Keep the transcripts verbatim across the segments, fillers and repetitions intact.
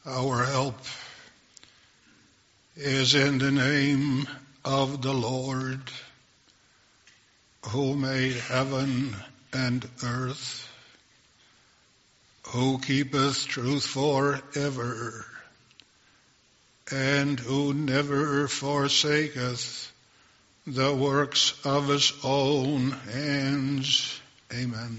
Our help is in the name of the Lord, who made heaven and earth, who keepeth truth forever, and who never forsaketh the works of his own hands. Amen.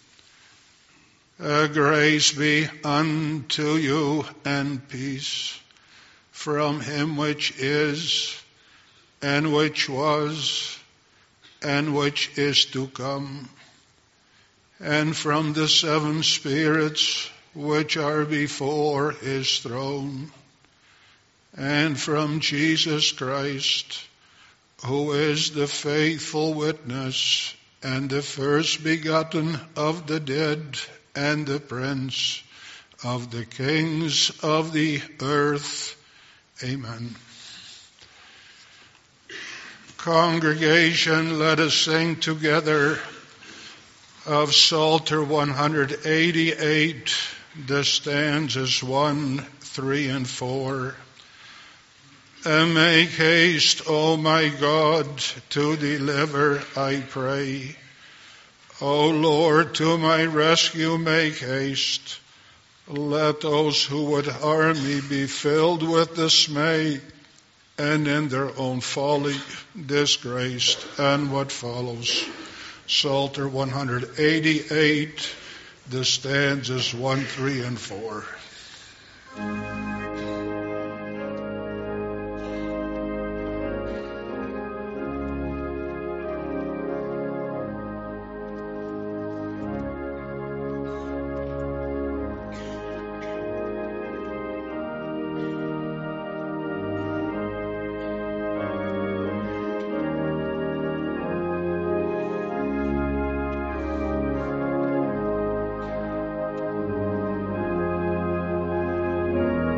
Uh, grace be unto you and peace from him which is, and which was, and which is to come, and from the seven spirits which are before his throne, and from Jesus Christ, who is the faithful witness and the first begotten of the dead, and the Prince of the kings of the earth. Amen. Congregation, let us sing together of Psalter one eighty-eight, the stanzas one, three, and four. And make haste, O my God, to deliver, I pray. O Lord, to my rescue make haste. Let those who would harm me be filled with dismay, and in their own folly disgraced. And what follows? Psalter one eighty-eight, the stanzas one, three, and four. Thank you.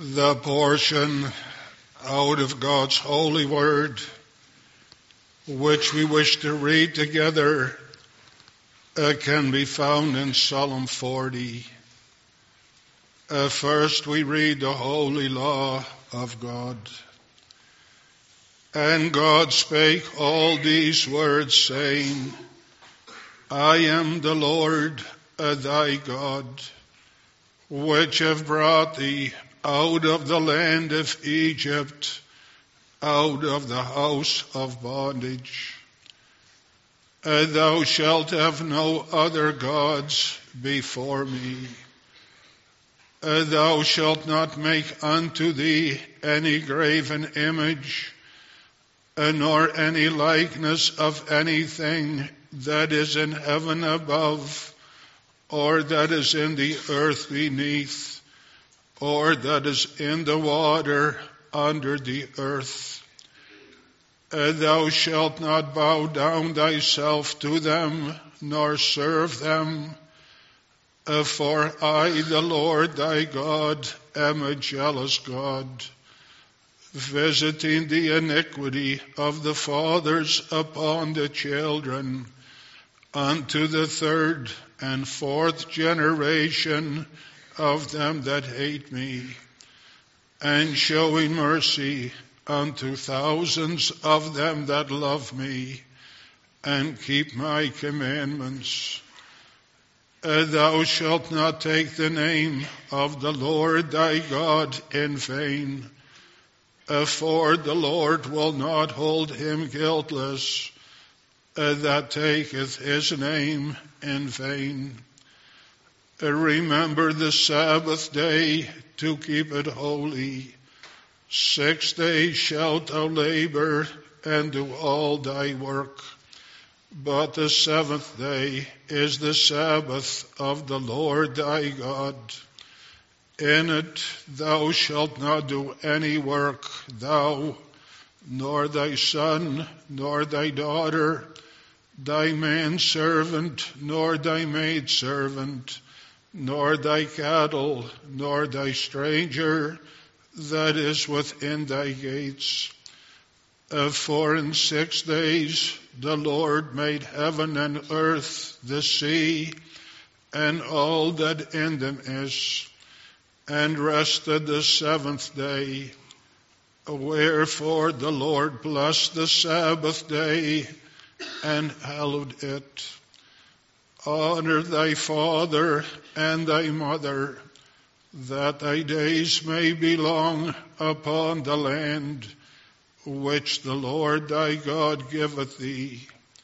The portion out of God's holy word, which we wish to read together, uh, can be found in Psalm forty. Uh, first we read the holy law of God. And God spake all these words, saying, I am the Lord uh, thy God, which have brought thee out of the land of Egypt, out of the house of bondage. Uh, thou shalt have no other gods before me. Uh, thou shalt not make unto thee any graven image, uh, nor any likeness of anything that is in heaven above, or that is in the earth beneath, or that is in the water under the earth. Uh, thou shalt not bow down thyself to them, nor serve them. Uh, for I, the Lord thy God, am a jealous God, visiting the iniquity of the fathers upon the children, unto the third and fourth generation of them that hate me, and showing mercy unto thousands of them that love me, and keep my commandments. Uh, thou shalt not take the name of the Lord thy God in vain, uh, for the Lord will not hold him guiltless uh, that taketh his name in vain. Uh, remember the Sabbath day to keep it holy. Six days shalt thou labor and do all thy work. But the seventh day is the Sabbath of the Lord thy God. In it thou shalt not do any work, thou, nor thy son, nor thy daughter, thy manservant, nor thy maidservant, nor thy cattle, nor thy stranger that is within thy gates. Uh, for in six days the Lord made heaven and earth, the sea, and all that in them is, and rested the seventh day. Wherefore the Lord blessed the Sabbath day and hallowed it. Honor thy father and thy mother, that thy days may be long upon the land which the Lord thy God giveth thee.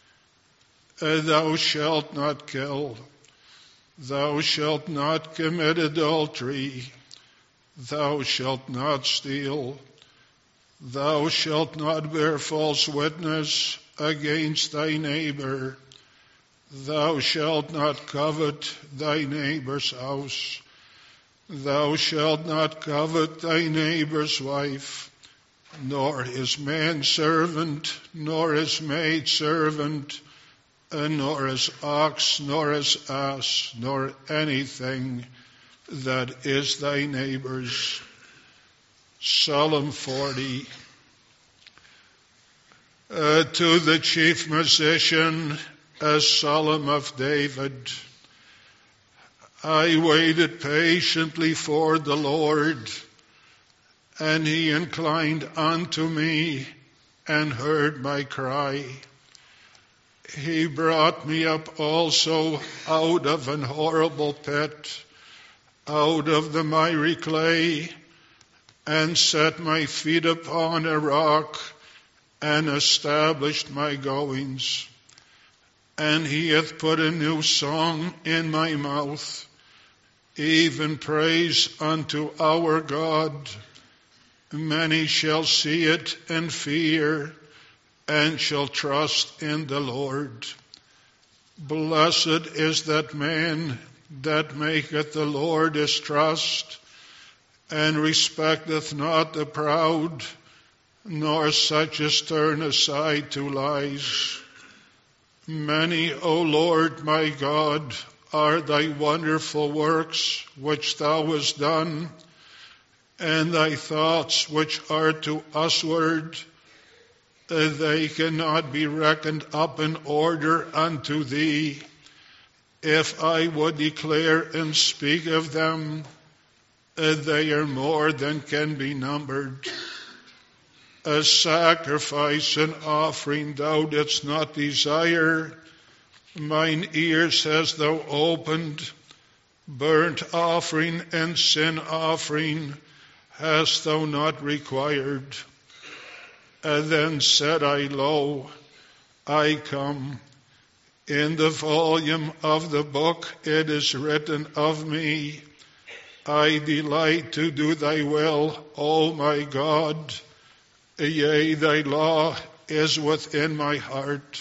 Uh, thou shalt not kill. Thou shalt not commit adultery. Thou shalt not steal. Thou shalt not bear false witness against thy neighbor. Thou shalt not covet thy neighbor's house. Thou shalt not covet thy neighbor's wife, nor his manservant, nor his maidservant, nor his ox, nor his ass, nor anything that is thy neighbor's. Psalm forty. Uh, to the chief musician, a psalm of David. I waited patiently for the Lord, and he inclined unto me and heard my cry. He brought me up also out of an horrible pit, out of the miry clay, and set my feet upon a rock, and established my goings. And he hath put a new song in my mouth, even praise unto our God. Many shall see it and fear, and shall trust in the Lord. Blessed is that man that maketh the Lord his trust, and respecteth not the proud, nor such as turn aside to lies. Many, O Lord my God, are thy wonderful works which thou hast done, and thy thoughts which are to usward, they cannot be reckoned up in order unto thee. If I would declare and speak of them, they are more than can be numbered. A sacrifice and offering thou didst not desire, mine ears hast thou opened. Burnt offering and sin offering hast thou not required. And then said I, Lo, I come. In the volume of the book it is written of me, I delight to do thy will, O my God. Yea, thy law is within my heart.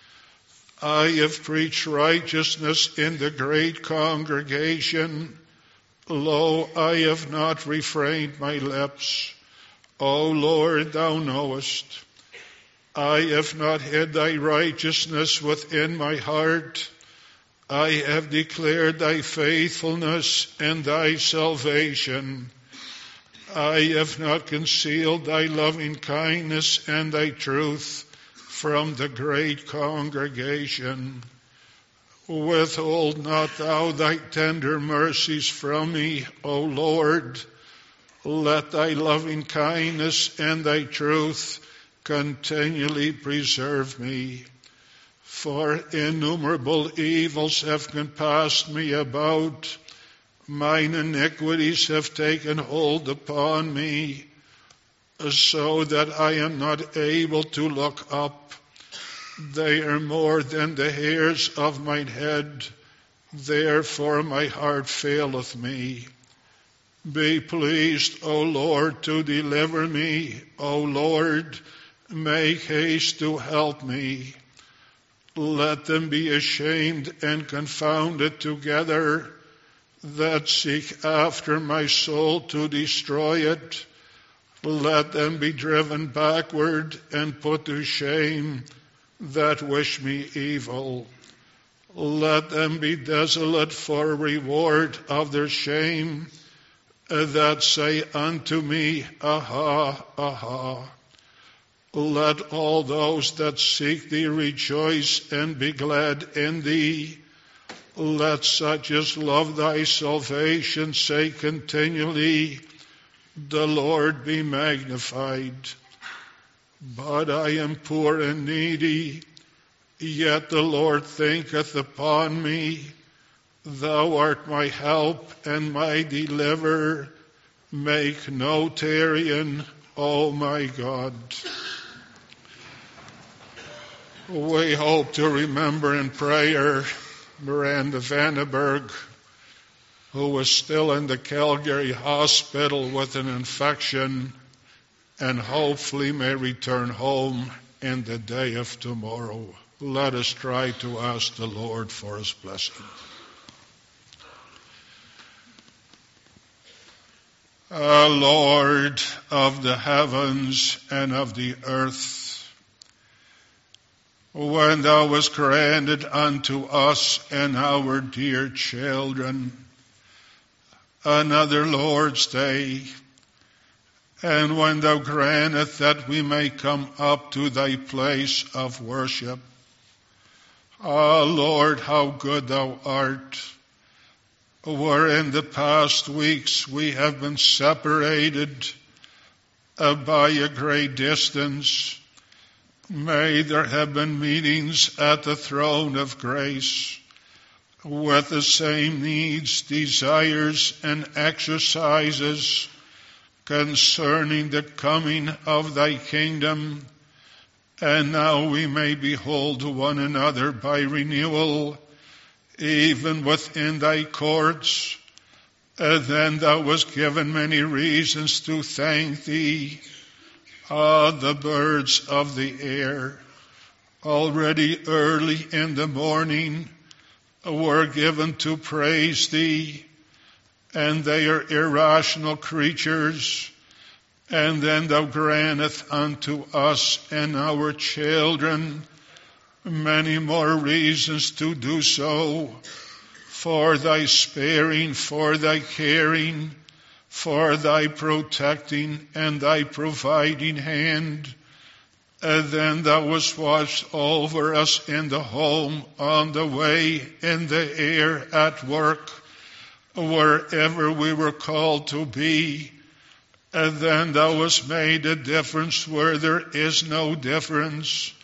I have preached righteousness in the great congregation. Lo, I have not refrained my lips. O Lord, thou knowest. I have not hid thy righteousness within my heart. I have declared thy faithfulness and thy salvation. I have not concealed thy loving kindness and thy truth from the great congregation. Withhold not thou thy tender mercies from me, O Lord. Let thy loving kindness and thy truth continually preserve me. For innumerable evils have compassed me about. Mine iniquities have taken hold upon me, so that I am not able to look up. They are more than the hairs of mine head. Therefore my heart faileth me. Be pleased, O Lord, to deliver me. O Lord, make haste to help me. Let them be ashamed and confounded together that seek after my soul to destroy it. Let them be driven backward and put to shame that wish me evil. Let them be desolate for reward of their shame, that say unto me, Aha, aha. Let all those that seek thee rejoice and be glad in thee. Let such as love thy salvation say continually, The Lord be magnified. But I am poor and needy, yet the Lord thinketh upon me. Thou art my help and my deliverer. Make no tarrying, O my God. We hope to remember in prayer Miranda Vandenberg, who was still in the Calgary hospital with an infection and hopefully may return home in the day of tomorrow. Let us try to ask the Lord for his blessing. Uh, Lord of the heavens and of the earth, when thou wast granted unto us and our dear children another Lord's Day, and when thou grantest that we may come up to thy place of worship, ah, Lord, how good thou art. Where in the past weeks we have been separated uh, by a great distance, may there have been meetings at the throne of grace with the same needs, desires, and exercises concerning the coming of thy kingdom. And now we may behold one another by renewal, even within thy courts. And then thou wast given many reasons to thank thee. Ah, the birds of the air, already early in the morning, were given to praise thee, and they are irrational creatures. And then thou grantest unto us and our children many more reasons to do so, for thy sparing, for thy caring, for thy protecting and thy providing hand. And then thou wast watched over us in the home, on the way, in the air, at work, wherever we were called to be. And then thou hast made a difference where there is no difference.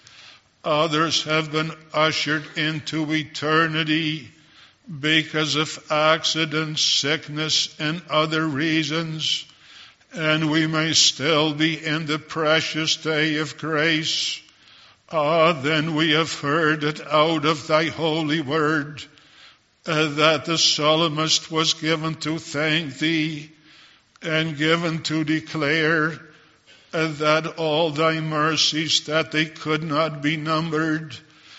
Others have been ushered into eternity because of accidents, sickness, and other reasons. And we may still be in the precious day of grace. Ah, then we have heard it out of thy holy word, uh, that the psalmist was given to thank thee and given to declare uh, that all thy mercies, that they could not be numbered.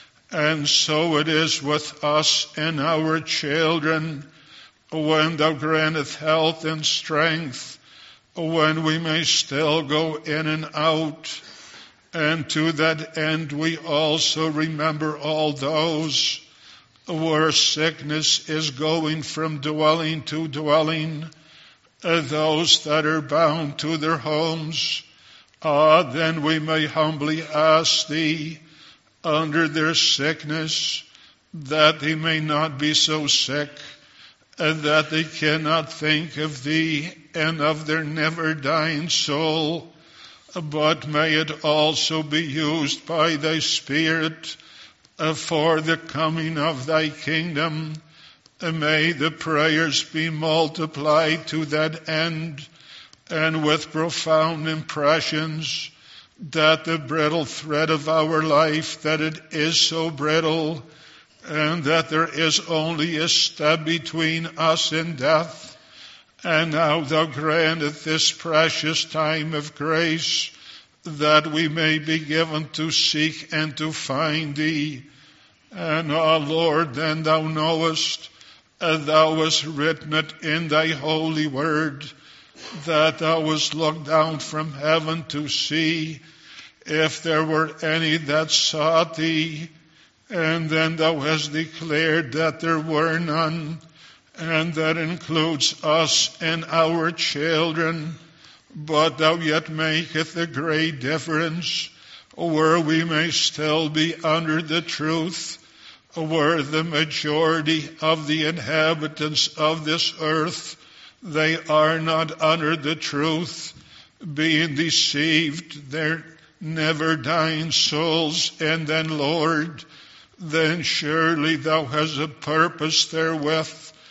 And so it is with us and our children, when thou granteth health and strength, when we may still go in and out. And to that end we also remember all those where sickness is going from dwelling to dwelling, uh, those that are bound to their homes. Ah, then we may humbly ask thee, under their sickness, that they may not be so sick, and that they cannot think of thee and of their never-dying soul, but may it also be used by thy Spirit uh, for the coming of thy kingdom. Uh, may the prayers be multiplied to that end, and with profound impressions, that the brittle thread of our life, that it is so brittle, and that there is only a step between us and death. And now thou granteth this precious time of grace, that we may be given to seek and to find thee. And, O Lord, then thou knowest, and thou hast written it in thy holy word, that thou wast looked down from heaven to see if there were any that sought thee. And then thou hast declared that there were none, and that includes us and our children. But thou yet maketh a great difference, where we may still be under the truth, where the majority of the inhabitants of this earth, they are not under the truth, being deceived, their never-dying souls. And then, Lord, then surely thou hast a purpose therewith.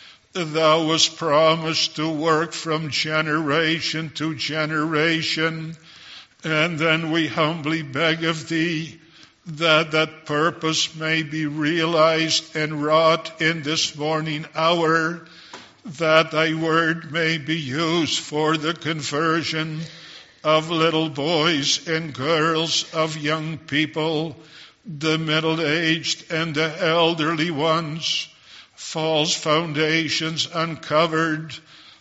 Thou wast promised to work from generation to generation. And then we humbly beg of thee that that purpose may be realized and wrought in this morning hour, that thy word may be used for the conversion of little boys and girls, of young people, the middle-aged and the elderly ones, false foundations uncovered,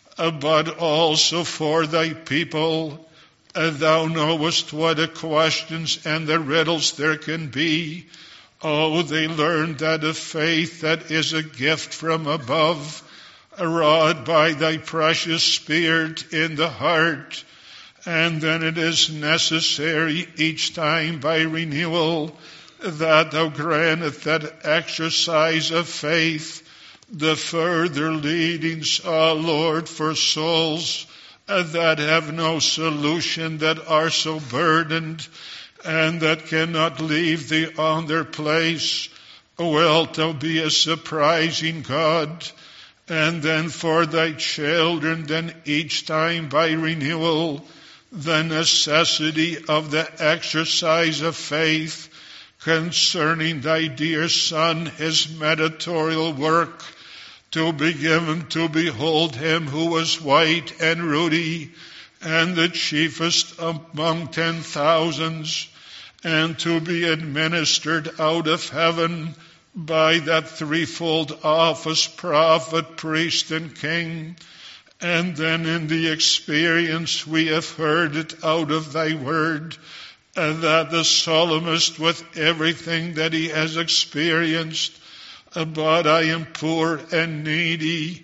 but also for thy people. And thou knowest what the questions and the riddles there can be. Oh, they learn that a faith that is a gift from above, wrought by thy precious Spirit in the heart. And then it is necessary each time by renewal that thou granteth that exercise of faith, the further leadings, O Lord, for souls that have no solution, that are so burdened, and that cannot leave thee on their place. Wilt thou be a surprising God? And then for thy children, then each time by renewal, the necessity of the exercise of faith concerning thy dear Son, his mediatorial work, to be given to behold him who was white and ruddy, and the chiefest among ten thousands, and to be administered out of heaven by that threefold office, prophet, priest, and king. And then in the experience we have heard it out of thy word, and that the psalmist, with everything that he has experienced, but I am poor and needy,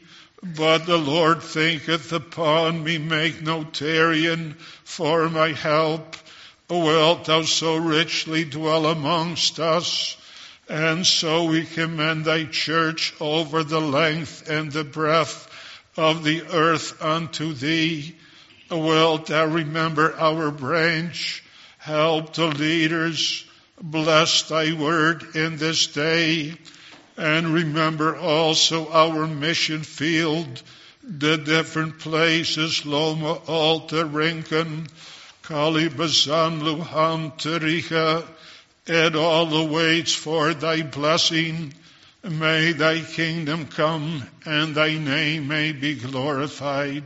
But the Lord thinketh upon me, make no tarrying for my help. Wilt thou so richly dwell amongst us? And so we commend thy church over the length and the breadth of the earth unto thee. Wilt thou remember our branch? Help the leaders. Bless thy word in this day. And remember also our mission field, the different places, Loma Alta, Rincon, Kalibazan, Luham, Tariqa, and all the waits for thy blessing. May thy kingdom come and thy name may be glorified.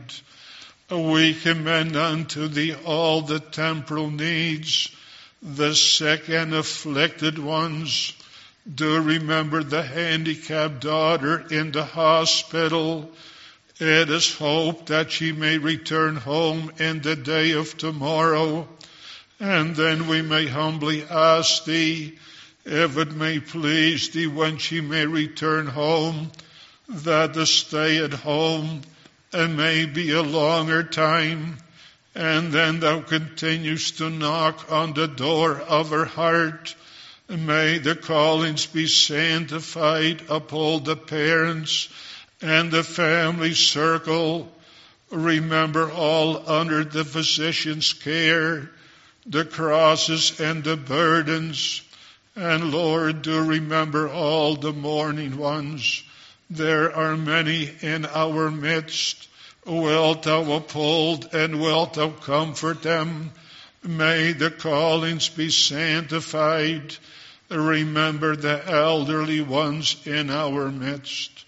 We commend unto thee all the temporal needs, the sick and afflicted ones. Do remember the handicapped daughter in the hospital. It is hoped that she may return home in the day of tomorrow. And then we may humbly ask thee, if it may please thee when she may return home, that the stay at home and may be a longer time. And then thou continuest to knock on the door of her heart. May the callings be sanctified, uphold the parents and the family circle. Remember all under the physician's care, the crosses and the burdens. And Lord, do remember all the mourning ones. There are many in our midst. Wilt thou uphold and wilt thou comfort them? May the callings be sanctified. Remember the elderly ones in our midst.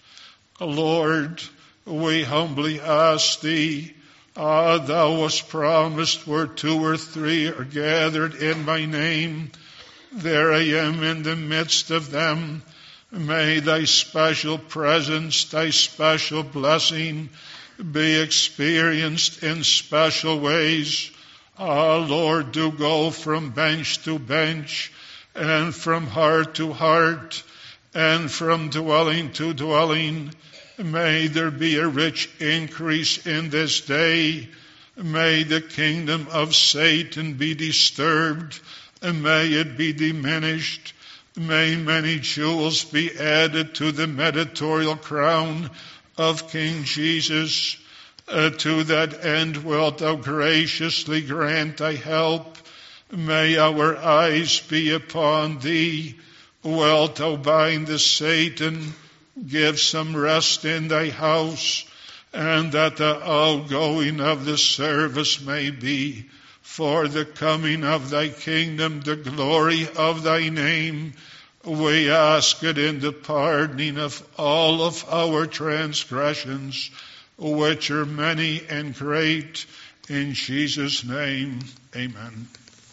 Lord, we humbly ask thee, ah, thou wast promised where two or three are gathered in my name, there I am in the midst of them. May thy special presence, thy special blessing be experienced in special ways. Ah, Lord, do go from bench to bench, and from heart to heart, and from dwelling to dwelling. May there be a rich increase in this day. May the kingdom of Satan be disturbed, and may it be diminished. May many jewels be added to the mediatorial crown of King Jesus. Uh, to that end wilt thou graciously grant thy help. May our eyes be upon thee. Wilt thou bind the Satan, give some rest in thy house, and that the outgoing of the service may be for the coming of thy kingdom, the glory of thy name. We ask it in the pardoning of all of our transgressions, which are many and great. In Jesus' name, amen.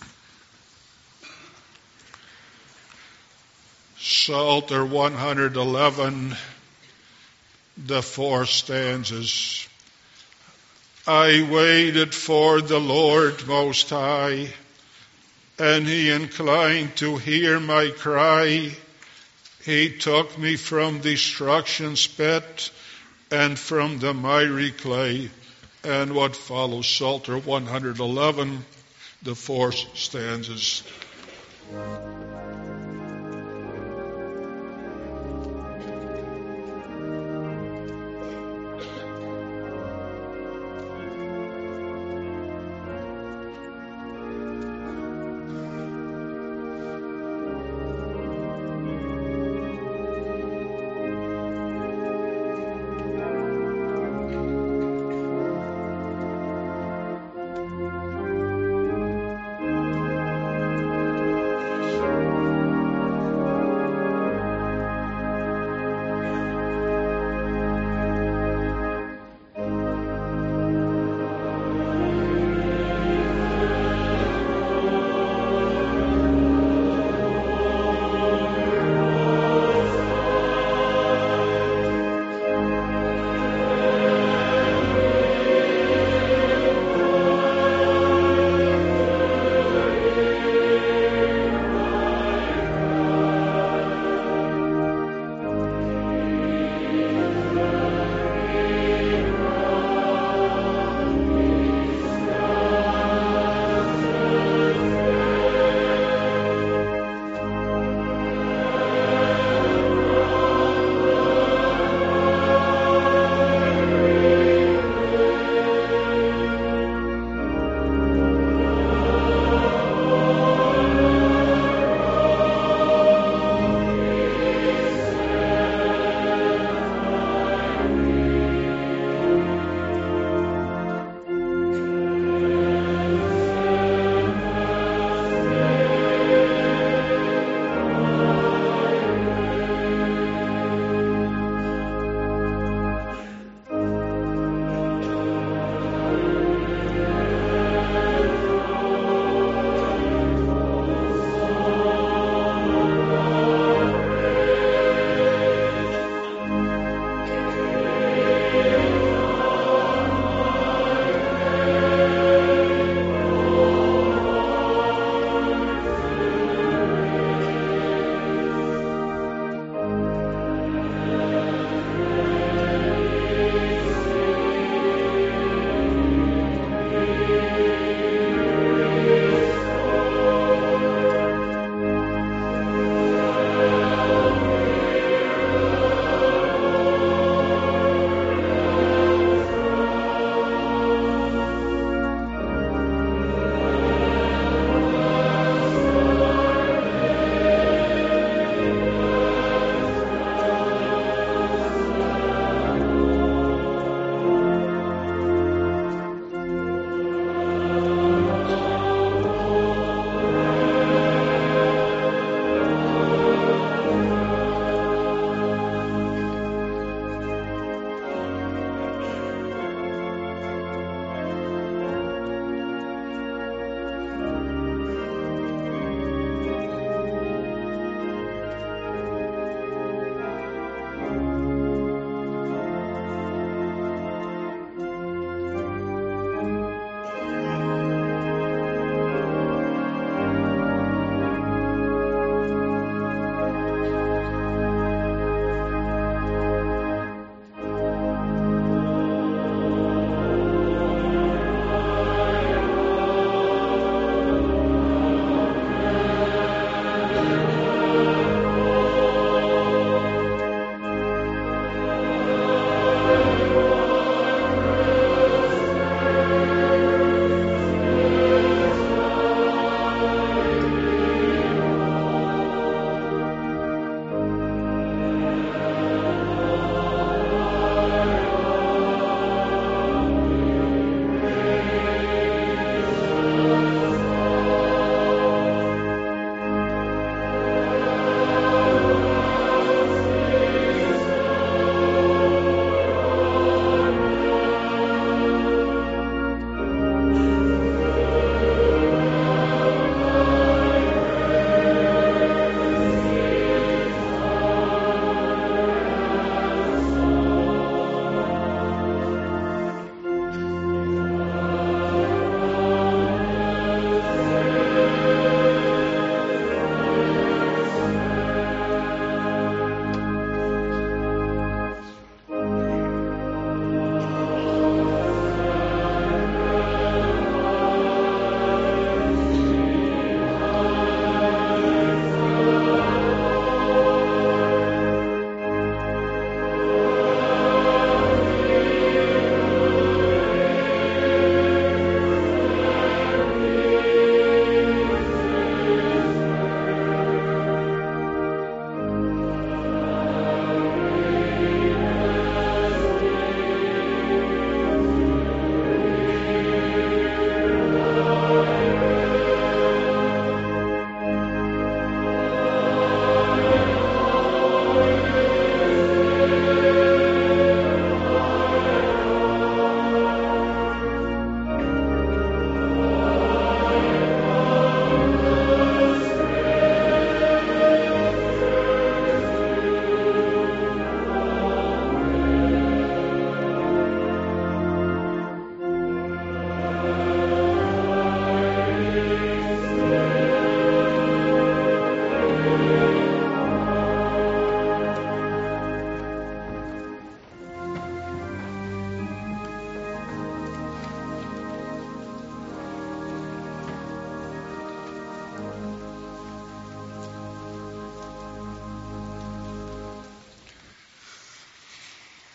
Psalter one hundred eleven, the four stanzas. I waited for the Lord Most High, and he inclined to hear my cry. He took me from destruction's pit and from the miry clay. And what follows, Psalter one hundred eleven, the four stanzas.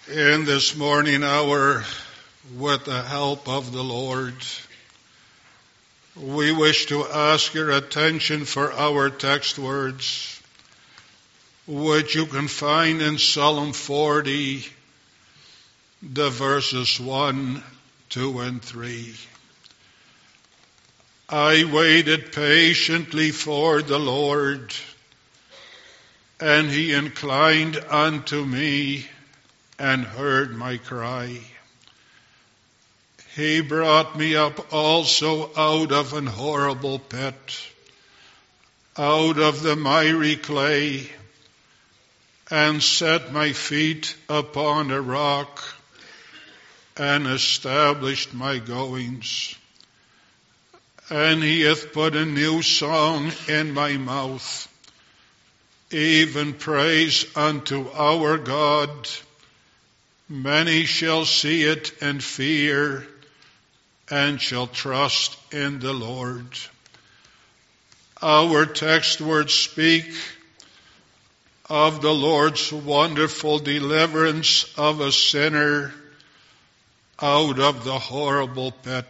In this morning hour, with the help of the Lord, we wish to ask your attention for our text words, which you can find in Psalm forty, the verses one, two, and three. I waited patiently for the Lord, and he inclined unto me and heard my cry. He brought me up also out of an horrible pit, out of the miry clay, and set my feet upon a rock, and established my goings. And he hath put a new song in my mouth, even praise unto our God. Many shall see it and fear, and shall trust in the Lord. Our text words speak of the Lord's wonderful deliverance of a sinner out of the horrible pit.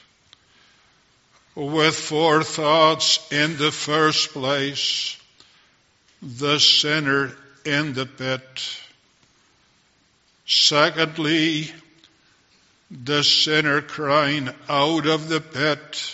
With four thoughts in the first place: the sinner in the pit. Secondly, the sinner crying out of the pit.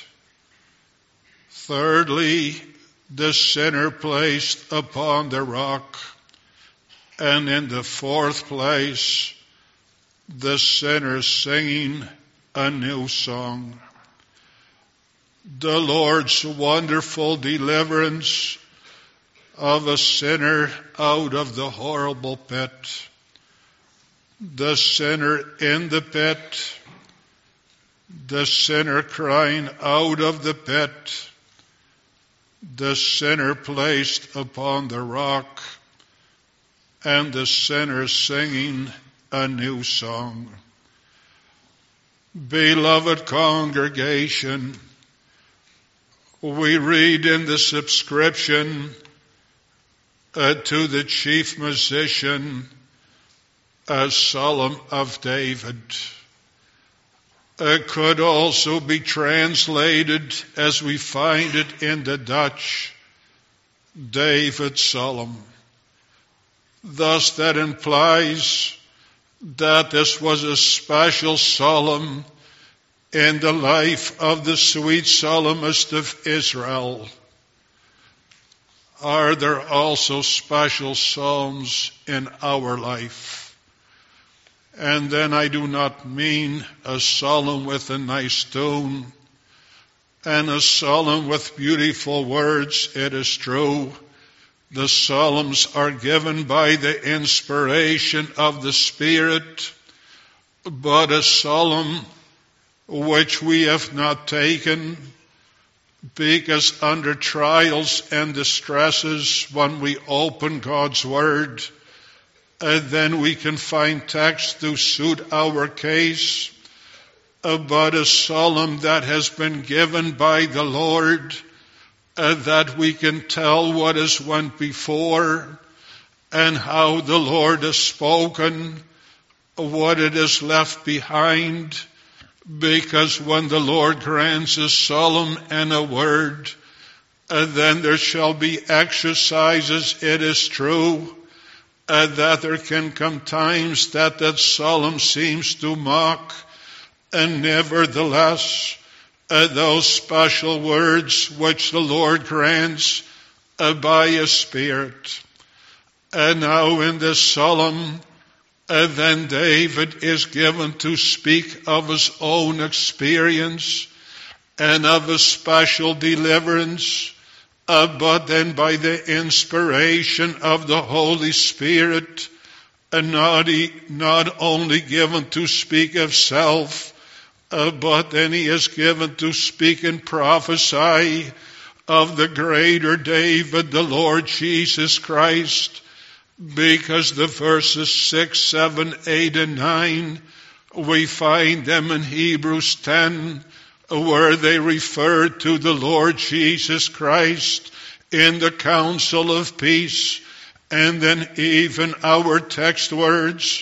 Thirdly, the sinner placed upon the rock. And in the fourth place, the sinner singing a new song. The Lord's wonderful deliverance of a sinner out of the horrible pit. The sinner in the pit, the sinner crying out of the pit, the sinner placed upon the rock, and the sinner singing a new song. Beloved congregation, we read in the subscription uh, to the chief musician, a Psalm of David. It could also be translated, as we find it in the Dutch, David's Psalm. Thus that implies that this was a special psalm in the life of the sweet psalmist of Israel. Are there also special psalms in our life? And then I do not mean a psalm with a nice tune and a psalm with beautiful words. It is true, the psalms are given by the inspiration of the Spirit, but a psalm which we have not taken, because under trials and distresses, when we open God's Word, and then we can find text to suit our case, about a psalm that has been given by the Lord, uh, that we can tell what has went before and how the Lord has spoken, what it has left behind. Because when the Lord grants a psalm and a word, uh, then there shall be exercises, it is true, Uh, that there can come times that that psalm seems to mock, and nevertheless, uh, those special words which the Lord grants uh, by His Spirit. And now in this psalm, uh, then David is given to speak of his own experience and of his special deliverance. Uh, but then by the inspiration of the Holy Spirit, uh, not, he, not only given to speak of self, uh, but then he is given to speak and prophesy of the greater David, the Lord Jesus Christ, because the verses six, seven, eight, and nine, we find them in Hebrews ten, where they refer to the Lord Jesus Christ in the council of peace. And then even our text words,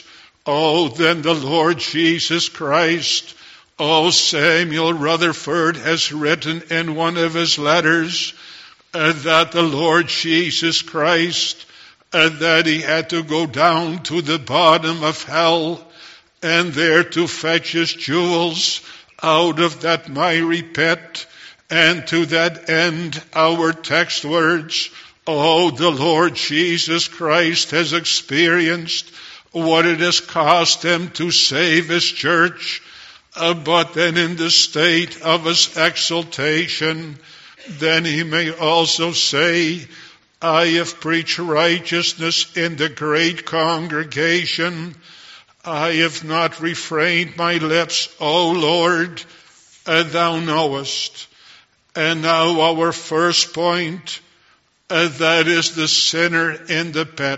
Oh, then the Lord Jesus Christ, oh, Samuel Rutherford has written in one of his letters uh, that the Lord Jesus Christ, uh, that he had to go down to the bottom of hell and there to fetch his jewels out of that miry pit. And to that end, our text words, oh, the Lord Jesus Christ has experienced what it has cost him to save his church, uh, but then in the state of his exaltation, then he may also say, I have preached righteousness in the great congregation. I have not refrained my lips, O Lord, uh, thou knowest. And now our first point, uh, that is the sinner in the pit.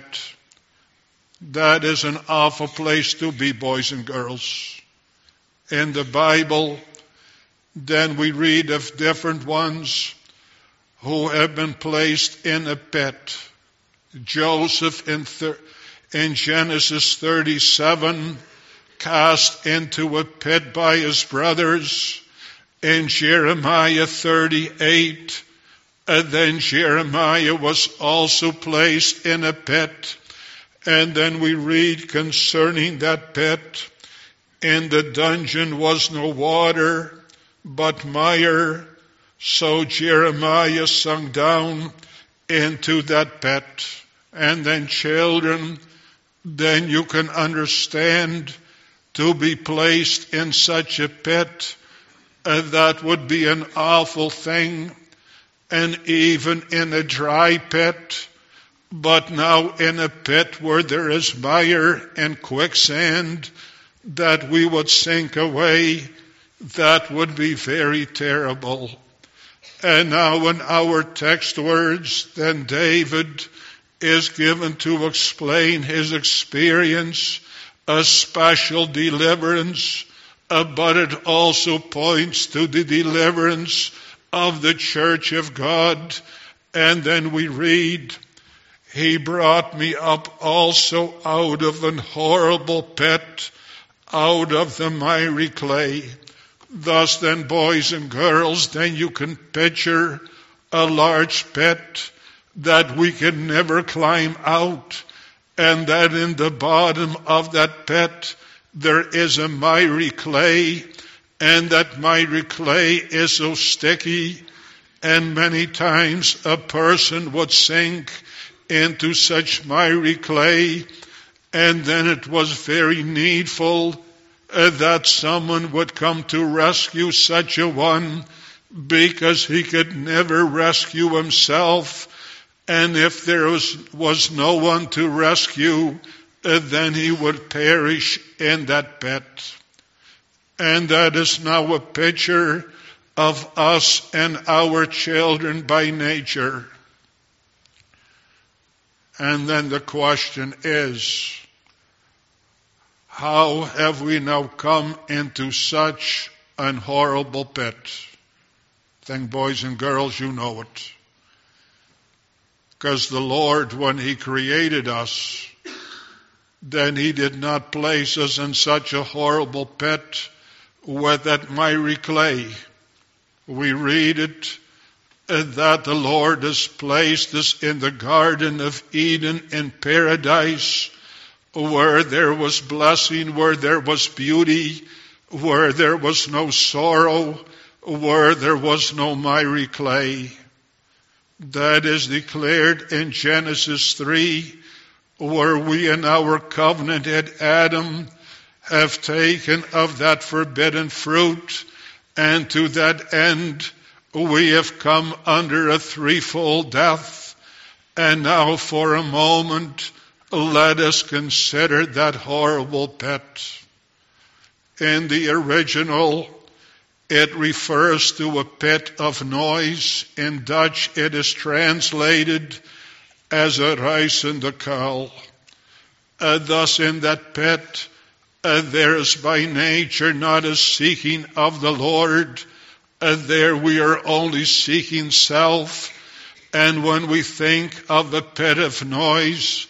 That is an awful place to be, boys and girls. In the Bible, then we read of different ones who have been placed in a pit. Joseph in, thir- in Genesis thirty-seven, cast into a pit by his brothers. In Jeremiah thirty-eight, and then Jeremiah was also placed in a pit. And then we read concerning that pit, in the dungeon was no water, but mire. So Jeremiah sunk down into that pit. And then children, then you can understand to be placed in such a pit, uh, that would be an awful thing. And even in a dry pit, but now in a pit where there is mire and quicksand, that we would sink away, that would be very terrible. And now in our text words, then David is given to explain his experience, a special deliverance, uh, but it also points to the deliverance of the church of God. And then we read, he brought me up also out of an horrible pit, out of the miry clay. Thus then, boys and girls, then you can picture a large pit that we can never climb out, and that in the bottom of that pit there is a miry clay, and that miry clay is so sticky, and many times a person would sink into such miry clay, and then it was very needful uh, that someone would come to rescue such a one, because he could never rescue himself. And if there was, was no one to rescue, uh, then he would perish in that pit. And that is now a picture of us and our children by nature. And then the question is, how have we now come into such an horrible pit? I think, boys and girls, you know it. Because the Lord, when He created us, then He did not place us in such a horrible pit with that miry clay. We read it, that the Lord has placed us in the Garden of Eden in paradise, where there was blessing, where there was beauty, where there was no sorrow, where there was no miry clay. That is declared in Genesis three, where we in our covenanted Adam have taken of that forbidden fruit, and to that end we have come under a threefold death. And now for a moment, let us consider that horrible pit. In the original, it refers to a pit of noise. In Dutch, it is translated as a reizende kuil. Uh, thus, in that pit, uh, there is by nature not a seeking of the Lord. Uh, there we are only seeking self. And when we think of a pit of noise,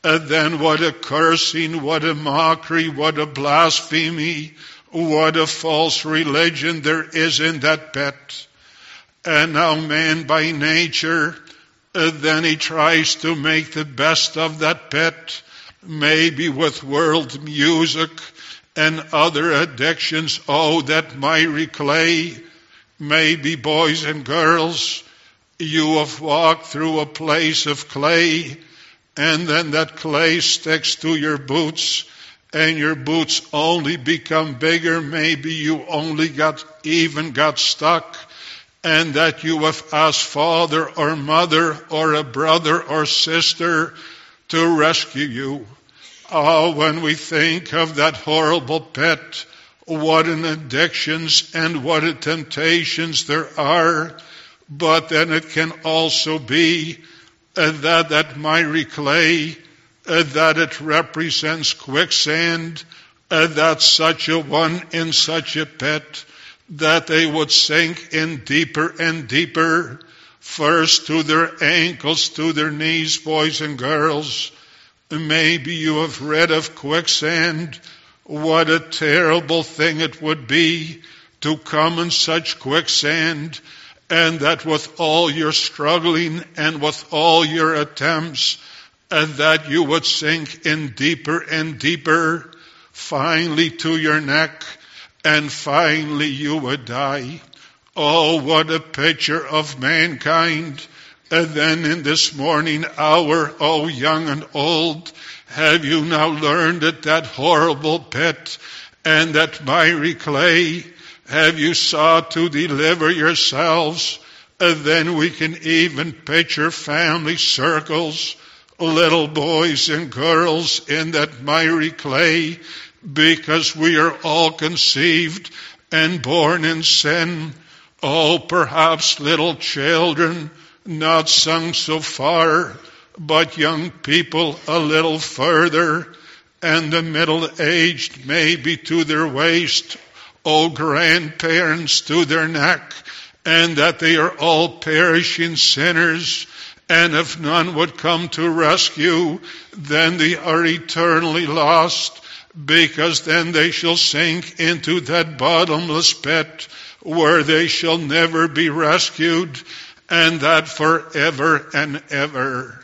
And then what a cursing, what a mockery, what a blasphemy, what a false religion there is in that pit. And now man by nature, uh, then he tries to make the best of that pit, maybe with world music and other addictions. Oh, that miry clay. Maybe, boys and girls, you have walked through a place of clay, and then that clay sticks to your boots, and your boots only become bigger. Maybe you only got, even got stuck, and that you have asked father or mother or a brother or sister to rescue you. Oh, when we think of that horrible pit, what an addictions and what a temptations there are. But then it can also be uh, that that miry clay, uh, that it represents quicksand, uh, that such a one in such a pit, that they would sink in deeper and deeper, first to their ankles, to their knees, boys and girls. Maybe you have read of quicksand. What a terrible thing it would be to come in such quicksand, and that with all your struggling and with all your attempts, and that you would sink in deeper and deeper, finally to your neck, and finally you would die. Oh, what a picture of mankind. And then in this morning hour, oh young and old, have you now learned that that horrible pit and that miry clay, have you sought to deliver yourselves? And then we can even picture family circles, little boys and girls in that miry clay, because we are all conceived and born in sin. Oh, perhaps little children, not sung so far, but young people a little further, and the middle-aged maybe to their waist, oh, grandparents to their neck, and that they are all perishing sinners, and if none would come to rescue, then they are eternally lost, because then they shall sink into that bottomless pit where they shall never be rescued, and that forever and ever.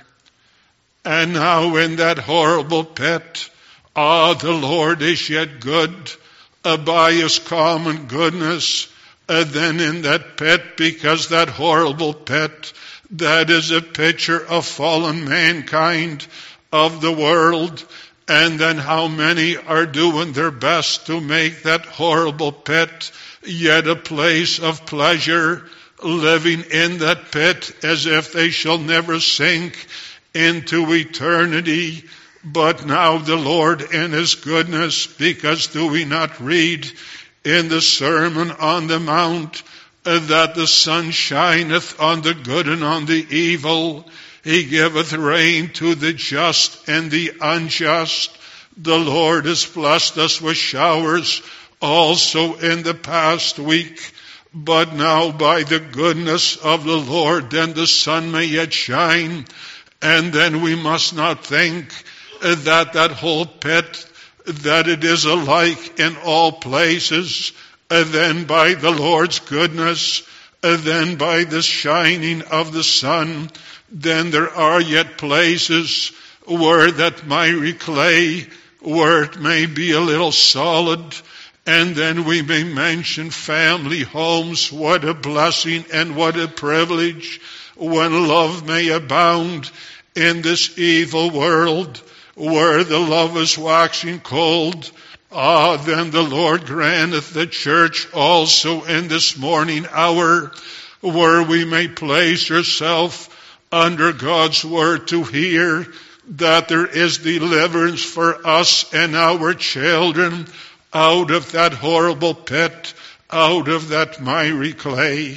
And now in that horrible pit, ah, the Lord is yet good, uh, by his common goodness. And then in that pit, because that horrible pit, that is a picture of fallen mankind, of the world. And then how many are doing their best to make that horrible pit yet a place of pleasure, living in that pit as if they shall never sink into eternity. But now the Lord in his goodness, because do we not read in the Sermon on the Mount uh, that the sun shineth on the good and on the evil. He giveth rain to the just and the unjust. The Lord has blessed us with showers also in the past week. But now by the goodness of the Lord, then the sun may yet shine. And then we must not think that that whole pit, that it is alike in all places. And then by the Lord's goodness, and then by the shining of the sun, then there are yet places where that miry clay, where it may be a little solid. And then we may mention family homes. What a blessing and what a privilege when love may abound in this evil world, where the love is waxing cold. Ah, then the Lord granteth the church also in this morning hour, where we may place ourselves under God's word to hear that there is deliverance for us and our children out of that horrible pit, out of that miry clay.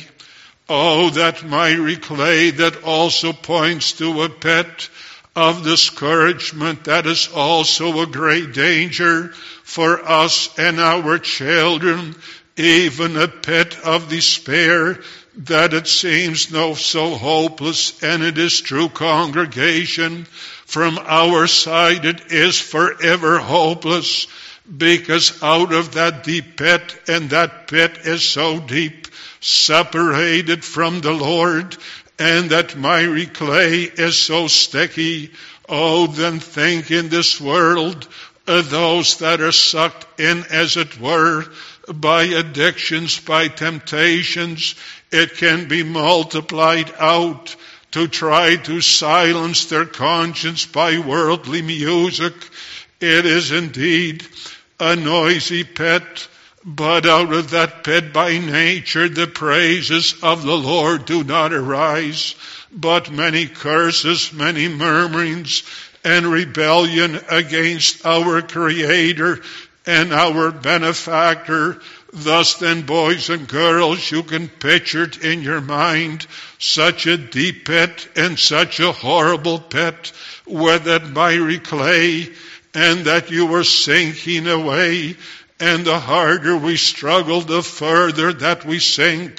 Oh, that miry clay that also points to a pit of discouragement, that is also a great danger for us and our children, even a pit of despair, that it seems no so hopeless, and it is true, congregation. From our side it is forever hopeless, because out of that deep pit, and that pit is so deep, separated from the Lord, and that miry clay is so sticky. Oh, then think in this world, uh, those that are sucked in, as it were, by addictions, by temptations, it can be multiplied out to try to silence their conscience by worldly music. It is indeed a noisy pit, but out of that pit by nature the praises of the Lord do not arise, but many curses, many murmurings, and rebellion against our Creator and our benefactor. Thus then, boys and girls, you can picture it in your mind, such a deep pit and such a horrible pit with that miry clay, and that you were sinking away. And the harder we struggle, the further that we sink,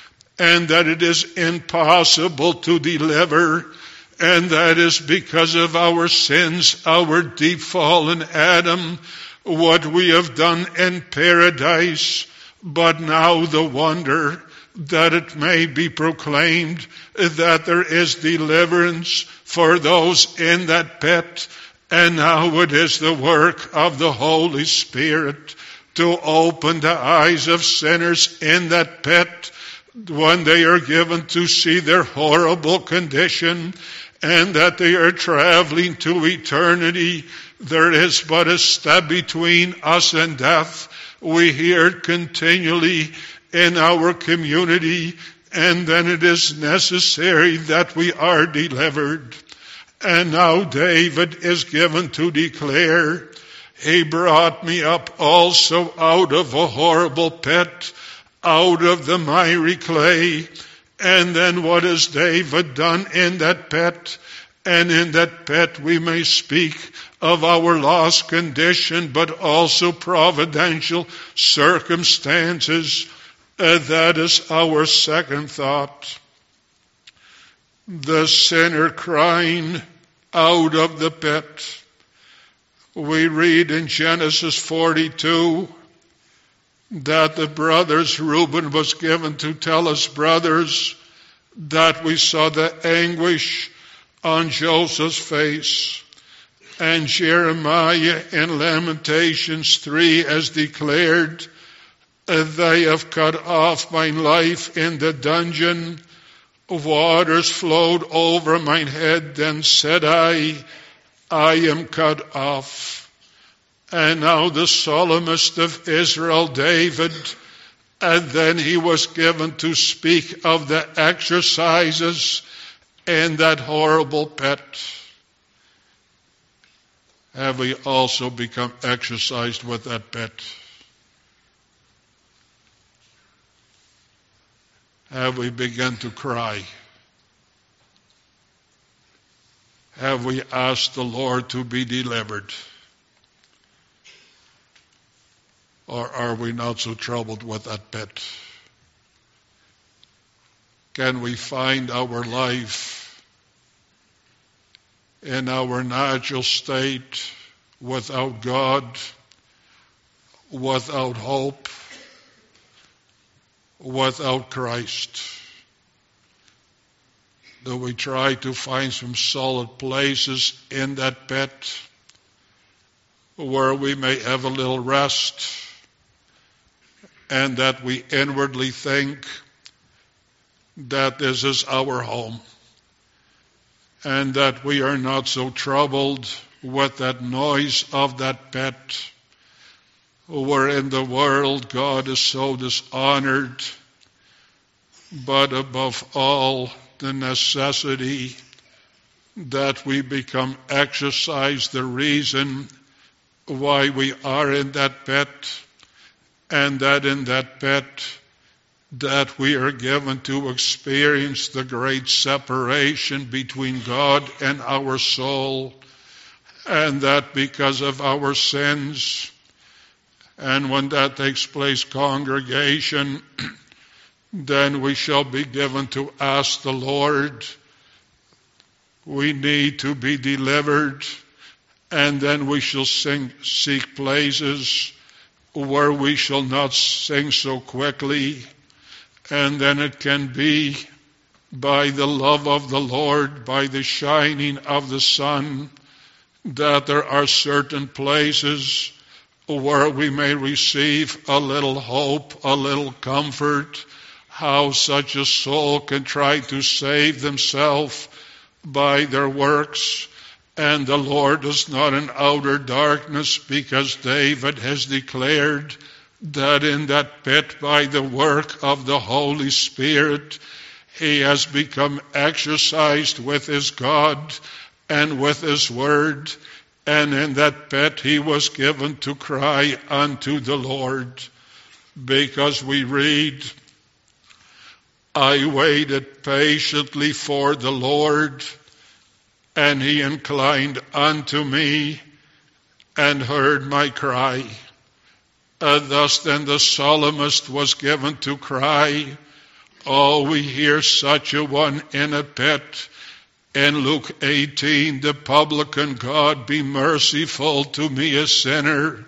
and that it is impossible to deliver. And that is because of our sins, our deep fallen Adam, what we have done in paradise. But now the wonder that it may be proclaimed that there is deliverance for those in that pit. And now it is the work of the Holy Spirit to open the eyes of sinners in that pit when they are given to see their horrible condition, and that they are traveling to eternity. There is but a step between us and death. We hear it continually in our community, and then it is necessary that we are delivered. And now David is given to declare, he brought me up also out of a horrible pit, out of the miry clay. And then what has David done in that pit? And in that pit we may speak of our lost condition, but also providential circumstances. Uh, that is our second thought. The sinner crying out of the pit. We read in Genesis forty-two that the brothers, Reuben was given to tell his brothers that we saw the anguish on Joseph's face. And Jeremiah in Lamentations three has declared, they have cut off mine life in the dungeon. Waters flowed over mine head. Then said I, I am cut off. And now the psalmist of Israel, David, and then he was given to speak of the exercises in that horrible pit. Have we also become exercised with that pit? Have we begun to cry? Have we asked the Lord to be delivered? Or are we not so troubled with that pit? Can we find our life in our natural state without God, without hope, without Christ? Do we try to find some solid places in that pit where we may have a little rest, and that we inwardly think that this is our home, and that we are not so troubled with that noise of that pit, where in the world God is so dishonored, but above all, the necessity that we become exercised, the reason why we are in that pit, and that in that pit that we are given to experience the great separation between God and our soul, and that because of our sins. And when that takes place, congregation, then we shall be given to ask the Lord. We need to be delivered, and then we shall sing, seek places where we shall not sing so quickly, and then it can be by the love of the Lord, by the shining of the sun, that there are certain places where we may receive a little hope, a little comfort, how such a soul can try to save themselves by their works. And the Lord is not in outer darkness, because David has declared that in that pit, by the work of the Holy Spirit, he has become exercised with his God and with his word. And in that pit he was given to cry unto the Lord, because we read, I waited patiently for the Lord, and he inclined unto me and heard my cry. Uh, thus then the psalmist was given to cry. Oh, we hear such a one in a pit. In Luke eighteen, the publican, God be merciful to me a sinner.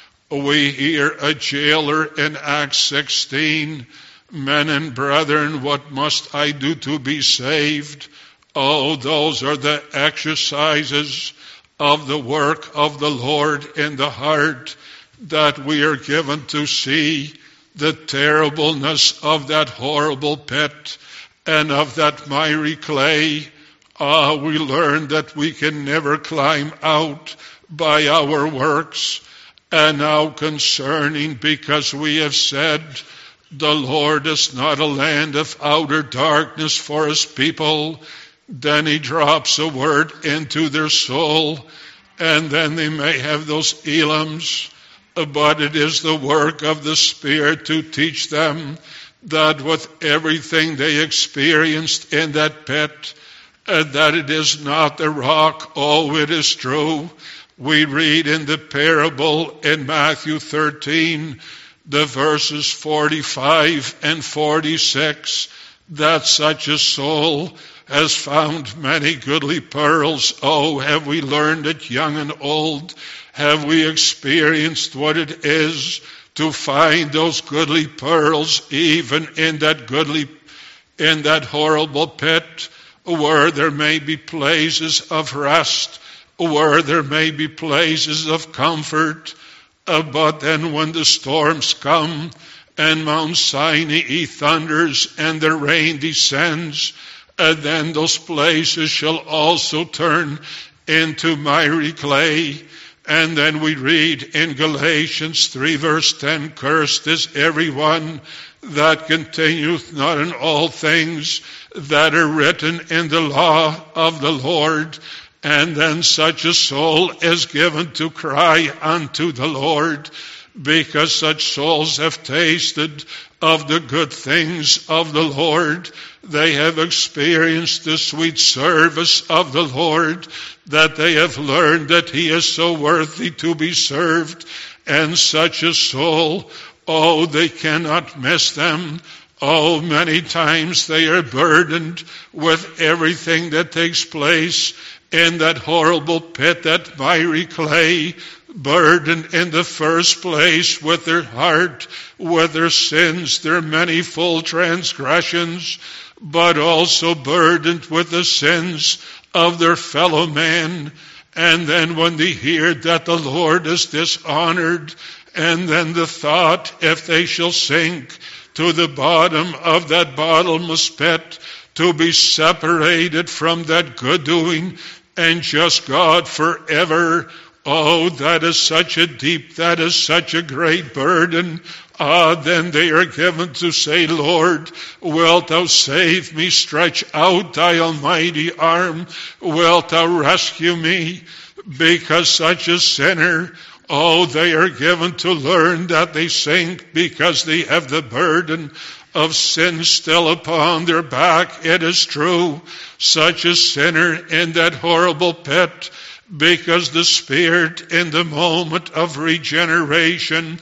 We hear a jailer in Acts sixteen, men and brethren, what must I do to be saved? Oh, those are the exercises of the work of the Lord in the heart, that we are given to see the terribleness of that horrible pit and of that miry clay. Ah, we learn that we can never climb out by our works. And now concerning, because we have said, the Lord is not a land of outer darkness for his people, then he drops a word into their soul, and then they may have those elams, but it is the work of the Spirit to teach them that with everything they experienced in that pit, uh, that it is not the rock. Oh, it is true. We read in the parable in Matthew thirteen, the verses forty-five and forty-six, that such a soul has found many goodly pearls. Oh, have we learned it, young and old? Have we experienced what it is to find those goodly pearls, even in that goodly, in that horrible pit, where there may be places of rest, where there may be places of comfort, uh, but then when the storms come and Mount Sinai thunders and the rain descends, and then those places shall also turn into miry clay. And then we read in Galatians three verse ten, cursed is everyone that continueth not in all things that are written in the law of the Lord. And then such a soul is given to cry unto the Lord, because such souls have tasted of the good things of the Lord. They have experienced the sweet service of the Lord, that they have learned that he is so worthy to be served. And such a soul, oh, they cannot miss them. Oh, many times they are burdened with everything that takes place in that horrible pit, that miry clay, burdened in the first place with their heart, with their sins, their manifold transgressions, but also burdened with the sins of their fellow man. And then when they hear that the Lord is dishonored, and then the thought, if they shall sink to the bottom of that bottomless pit, to be separated from that good doing and just God forever. Oh, that is such a deep, that is such a great burden. Ah, then they are given to say, Lord, wilt thou save me? Stretch out thy almighty arm. Wilt thou rescue me? Because such a sinner, oh, they are given to learn that they sink because they have the burden of sin still upon their back. It is true, such a sinner in that horrible pit, because the Spirit in the moment of regeneration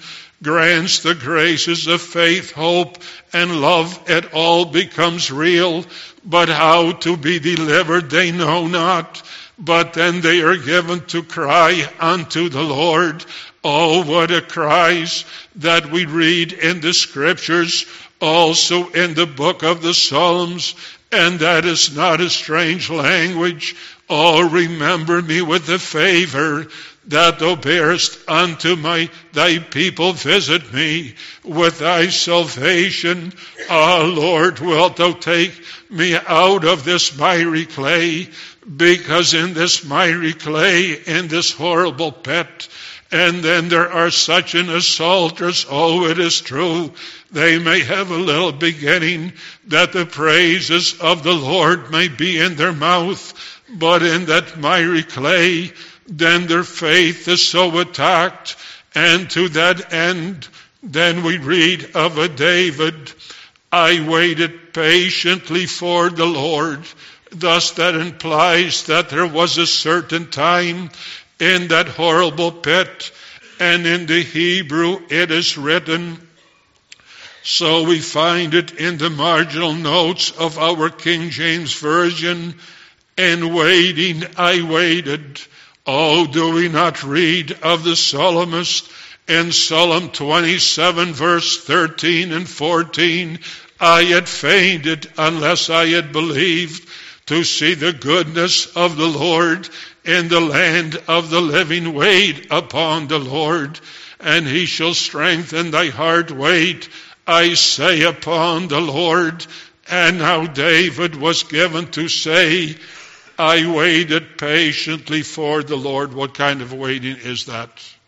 grants the graces of faith, hope, and love, it all becomes real. But how to be delivered they know not. But then they are given to cry unto the Lord. Oh, what a cries that we read in the Scriptures, also in the book of the Psalms, and that is not a strange language. Oh, remember me with the favor that thou bearest unto my thy people. Visit me with thy salvation. Ah, Lord, wilt thou take me out of this miry clay? Because in this miry clay, in this horrible pit, and then there are such an assaulters. Oh, it is true. They may have a little beginning that the praises of the Lord may be in their mouth. But in that miry clay, then their faith is so attacked. And to that end, then we read of a David, I waited patiently for the Lord. Thus that implies that there was a certain time in that horrible pit. And in the Hebrew it is written, so we find it in the marginal notes of our King James Version, in waiting I waited. Oh, do we not read of the psalmist in Psalm twenty-seven verse thirteen and fourteen, I had fainted unless I had believed to see the goodness of the Lord in the land of the living. Wait upon the Lord, and he shall strengthen thy heart. Wait, I say, upon the Lord. And now David was given to say, I waited patiently for the Lord. What kind of waiting is that?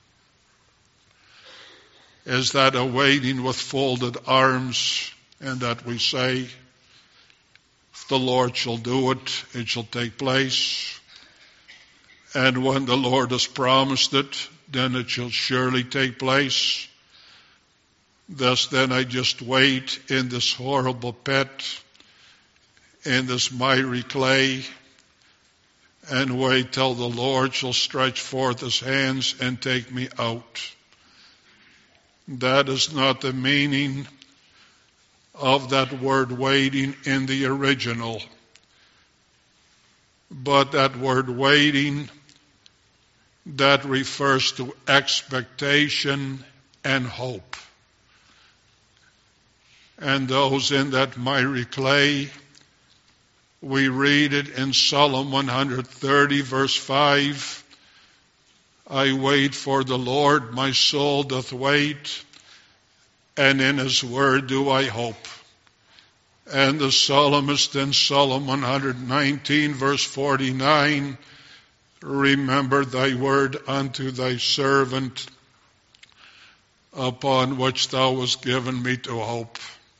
Is that a waiting with folded arms, and that we say, if the Lord shall do it, it shall take place. And when the Lord has promised it, then it shall surely take place. Thus then I just wait in this horrible pit, in this miry clay, and wait till the Lord shall stretch forth his hands and take me out. That is not the meaning of that word waiting in the original. But that word waiting, that refers to expectation and hope. And those in that miry clay, we read it in Psalm one thirty verse five, I wait for the Lord, my soul doth wait, and in his word do I hope. And the psalmist in Psalm one nineteen verse forty-nine, remember thy word unto thy servant, upon which thou hast given me to hope.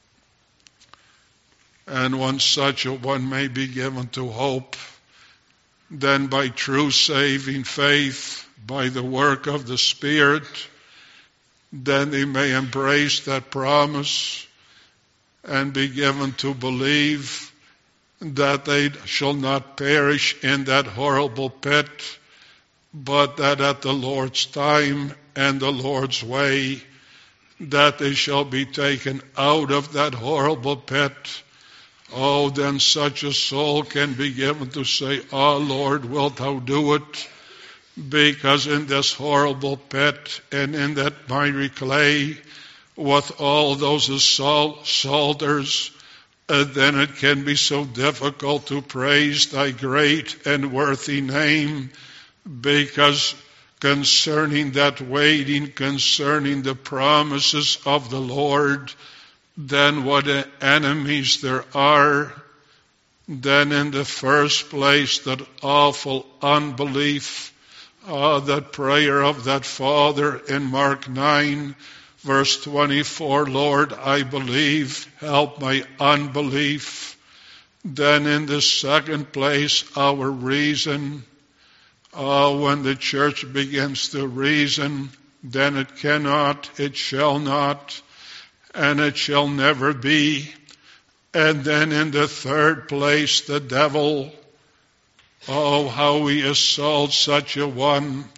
And when such a one may be given to hope, then by true saving faith, by the work of the Spirit, then he may embrace that promise and be given to believe that they shall not perish in that horrible pit, but that at the Lord's time and the Lord's way, that they shall be taken out of that horrible pit. Oh, then such a soul can be given to say, oh, Lord, wilt thou do it? Because in this horrible pit and in that miry clay, with all those assault, assaulters, uh, then it can be so difficult to praise thy great and worthy name, because concerning that waiting, concerning the promises of the Lord, then what enemies there are. Then in the first place, that awful unbelief, uh, that prayer of that father in Mark nine, verse twenty-four, Lord, I believe, help my unbelief. Then in the second place, our reason. Uh, when the church begins to reason, then it cannot, it shall not, and it shall never be. And then in the third place, the devil. Oh, how he assaults such a one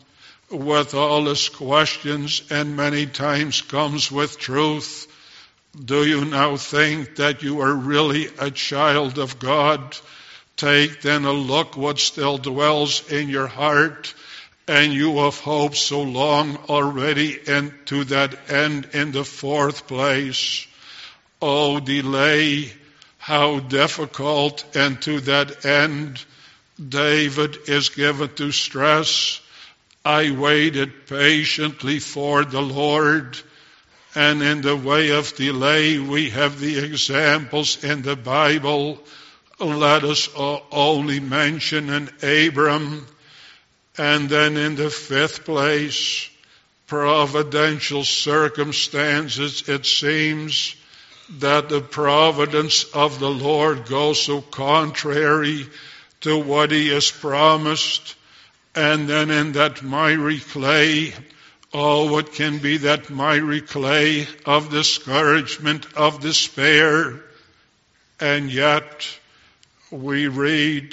with all his questions and many times comes with truth. Do you now think that you are really a child of God? Take then a look what still dwells in your heart, and you have hoped so long already, and to that end in the fourth place. Oh, delay, how difficult, and to that end David is given to stress. I waited patiently for the Lord. And in the way of delay, we have the examples in the Bible. Let us only mention an Abram. And then in the fifth place, providential circumstances. It seems that the providence of the Lord goes so contrary to what he has promised. And then in that miry clay, oh, what can be that miry clay of discouragement, of despair? And yet we read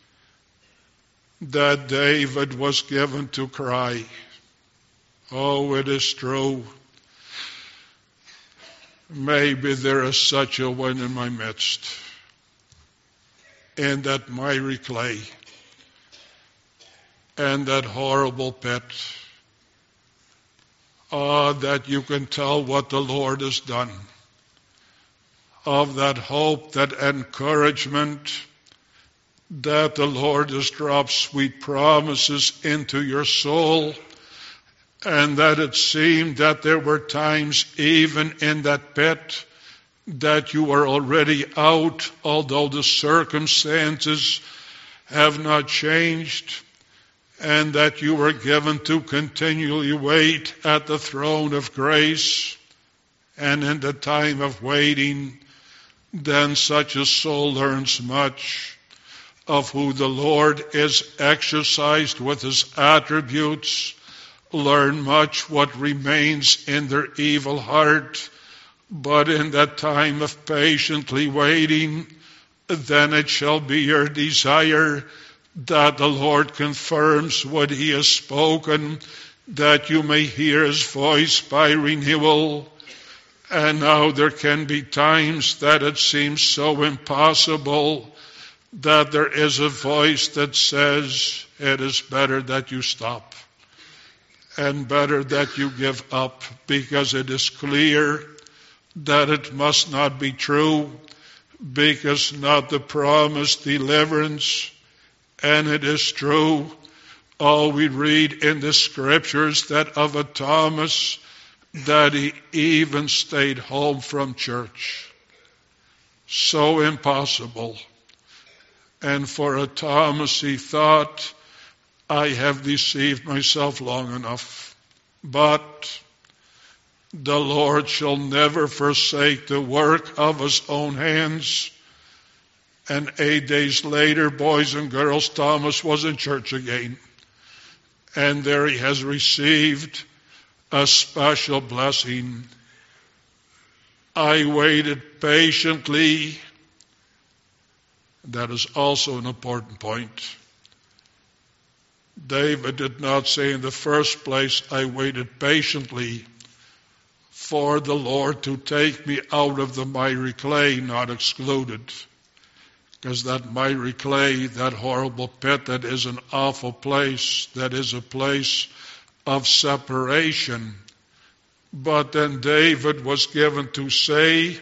that David was given to cry. Oh, it is true. Maybe there is such a one in my midst, in that miry clay and that horrible pit. Ah, that you can tell what the Lord has done. Of that hope, that encouragement, that the Lord has dropped sweet promises into your soul, and that it seemed that there were times even in that pit that you were already out, although the circumstances have not changed, and that you were given to continually wait at the throne of grace. And in the time of waiting, then such a soul learns much of who the Lord is, exercised with his attributes, learn much what remains in their evil heart. But in that time of patiently waiting, then it shall be your desire that the Lord confirms what he has spoken, that you may hear his voice by renewal. And now there can be times that it seems so impossible that there is a voice that says, it is better that you stop and better that you give up, because it is clear that it must not be true, because not the promised deliverance. And it is true. Oh, we read in the scriptures that of a Thomas, that he even stayed home from church. So impossible. And for a Thomas, he thought, I have deceived myself long enough. But the Lord shall never forsake the work of his own hands. And eight days later, boys and girls, Thomas was in church again. And there he has received a special blessing. I waited patiently. That is also an important point. David did not say in the first place, I waited patiently for the Lord to take me out of the miry clay, not excluded. Because that miry clay, that horrible pit, that is an awful place, that is a place of separation. But then David was given to say,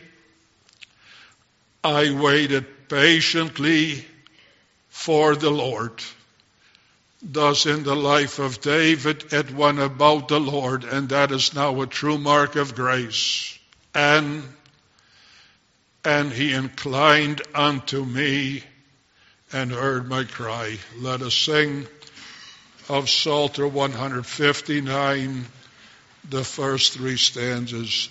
I waited patiently for the Lord. Thus in the life of David, it went about the Lord, and that is now a true mark of grace. And And he inclined unto me and heard my cry. Let us sing of Psalter one fifty-nine, the first three stanzas.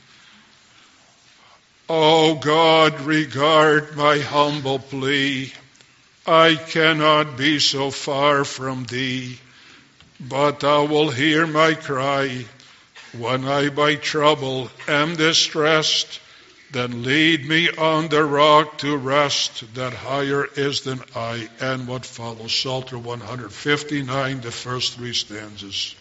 O God, regard my humble plea. I cannot be so far from thee, but thou wilt hear my cry when I by trouble am distressed. Then lead me on the rock to rest that higher is than I. And what follows? Psalter one fifty-nine, the first three stanzas.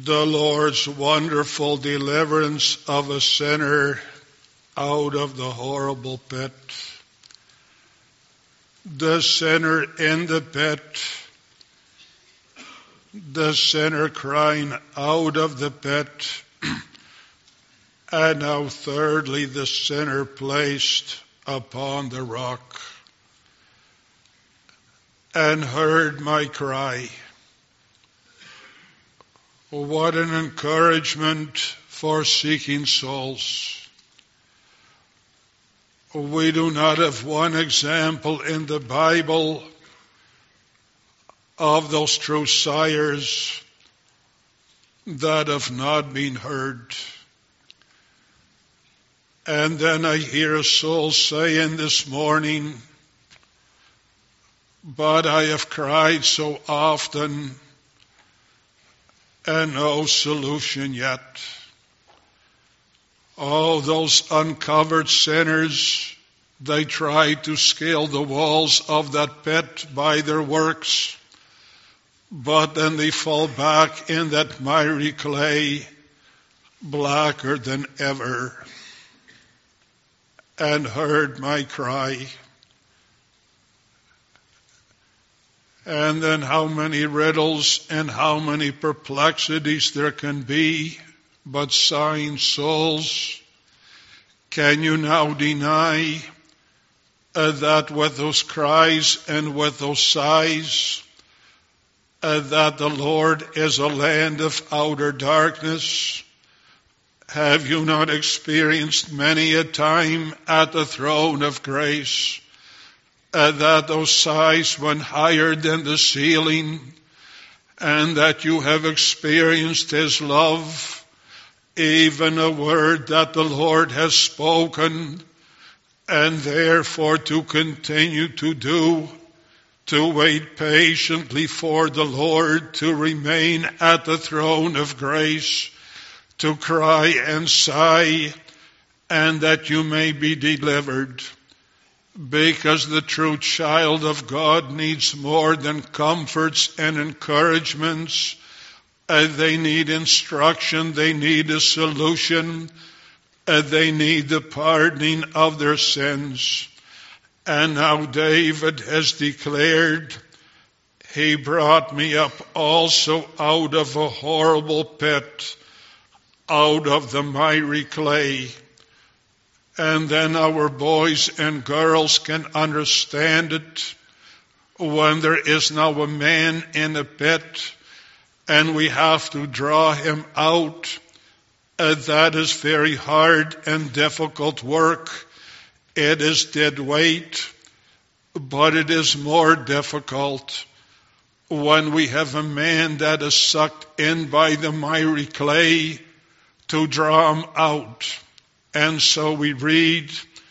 the Lord's wonderful deliverance of a sinner out of the horrible pit. The sinner in the pit, the sinner crying out of the pit, and now thirdly, the sinner placed upon the rock and heard my cry. What an encouragement for seeking souls. We do not have one example in the Bible of those true sires that have not been heard. And then I hear a soul saying this morning, but I have cried so often and no solution yet. Oh, those uncovered sinners, they try to scale the walls of that pit by their works, but then they fall back in that miry clay, blacker than ever, and heard my cry. And then how many riddles and how many perplexities there can be, but sighing souls, can you now deny uh, that with those cries and with those sighs, uh, that the Lord is a land of outer darkness? Have you not experienced many a time at the throne of grace uh, that those sighs went higher than the ceiling, and that you have experienced His love? Even a word that the Lord has spoken, and therefore to continue to do, to wait patiently for the Lord, to remain at the throne of grace, to cry and sigh, and that you may be delivered. Because the true child of God needs more than comforts and encouragements. Uh, they need instruction. They need a solution. Uh, they need the pardoning of their sins. And now David has declared, He brought me up also out of a horrible pit, out of the miry clay. And then our boys and girls can understand it when there is now a man in a pit, and we have to draw him out. Uh, that is very hard and difficult work. It is dead weight, but it is more difficult when we have a man that is sucked in by the miry clay to draw him out. And so we read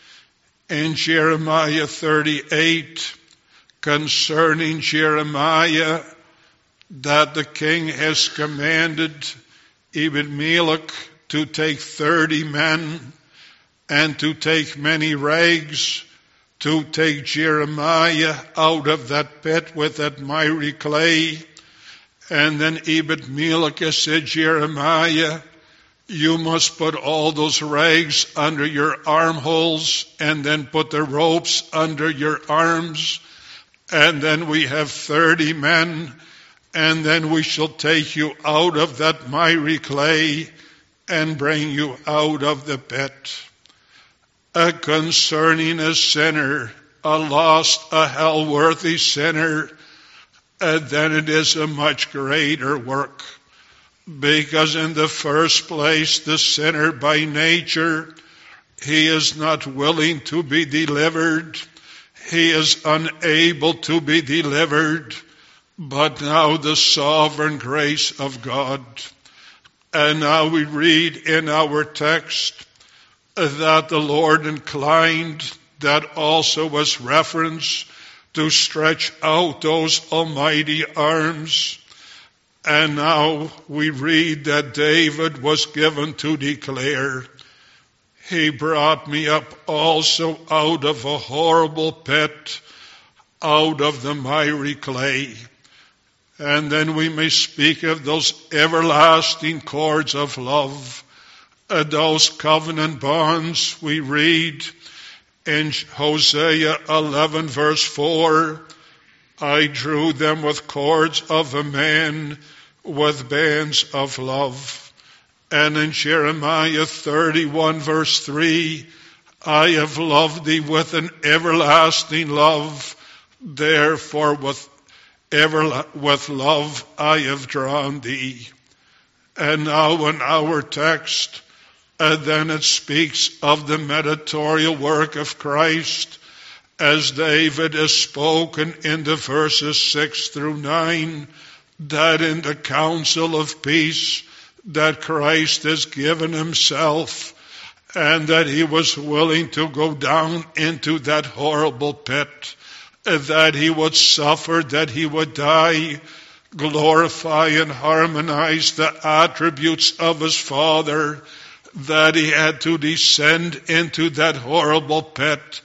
in Jeremiah thirty-eight concerning Jeremiah, that the king has commanded Ebed-Melech to take thirty men and to take many rags, to take Jeremiah out of that pit with that miry clay. And then Ebed-Melech has said, Jeremiah, you must put all those rags under your armholes, and then put the ropes under your arms, and then we have thirty men, and then we shall take you out of that miry clay and bring you out of the pit. Uh, concerning a sinner, a lost, a hell-worthy sinner, uh, then it is a much greater work. Because in the first place, the sinner by nature, he is not willing to be delivered. He is unable to be delivered. But now the sovereign grace of God. And now we read in our text that the Lord inclined, that also was reference, to stretch out those almighty arms. And now we read that David was given to declare, He brought me up also out of a horrible pit, out of the miry clay. And then we may speak of those everlasting cords of love, uh, those covenant bonds we read in Hosea eleven verse four. I drew them with cords of a man, with bands of love. And in Jeremiah thirty-one verse three, I have loved thee with an everlasting love, therefore with ever with love I have drawn thee. And now in our text, and then it speaks of the mediatorial work of Christ, as David has spoken in the verses six through nine, that in the council of peace that Christ has given himself, and that he was willing to go down into that horrible pit, that he would suffer, that he would die, glorify and harmonize the attributes of his Father, that he had to descend into that horrible pit.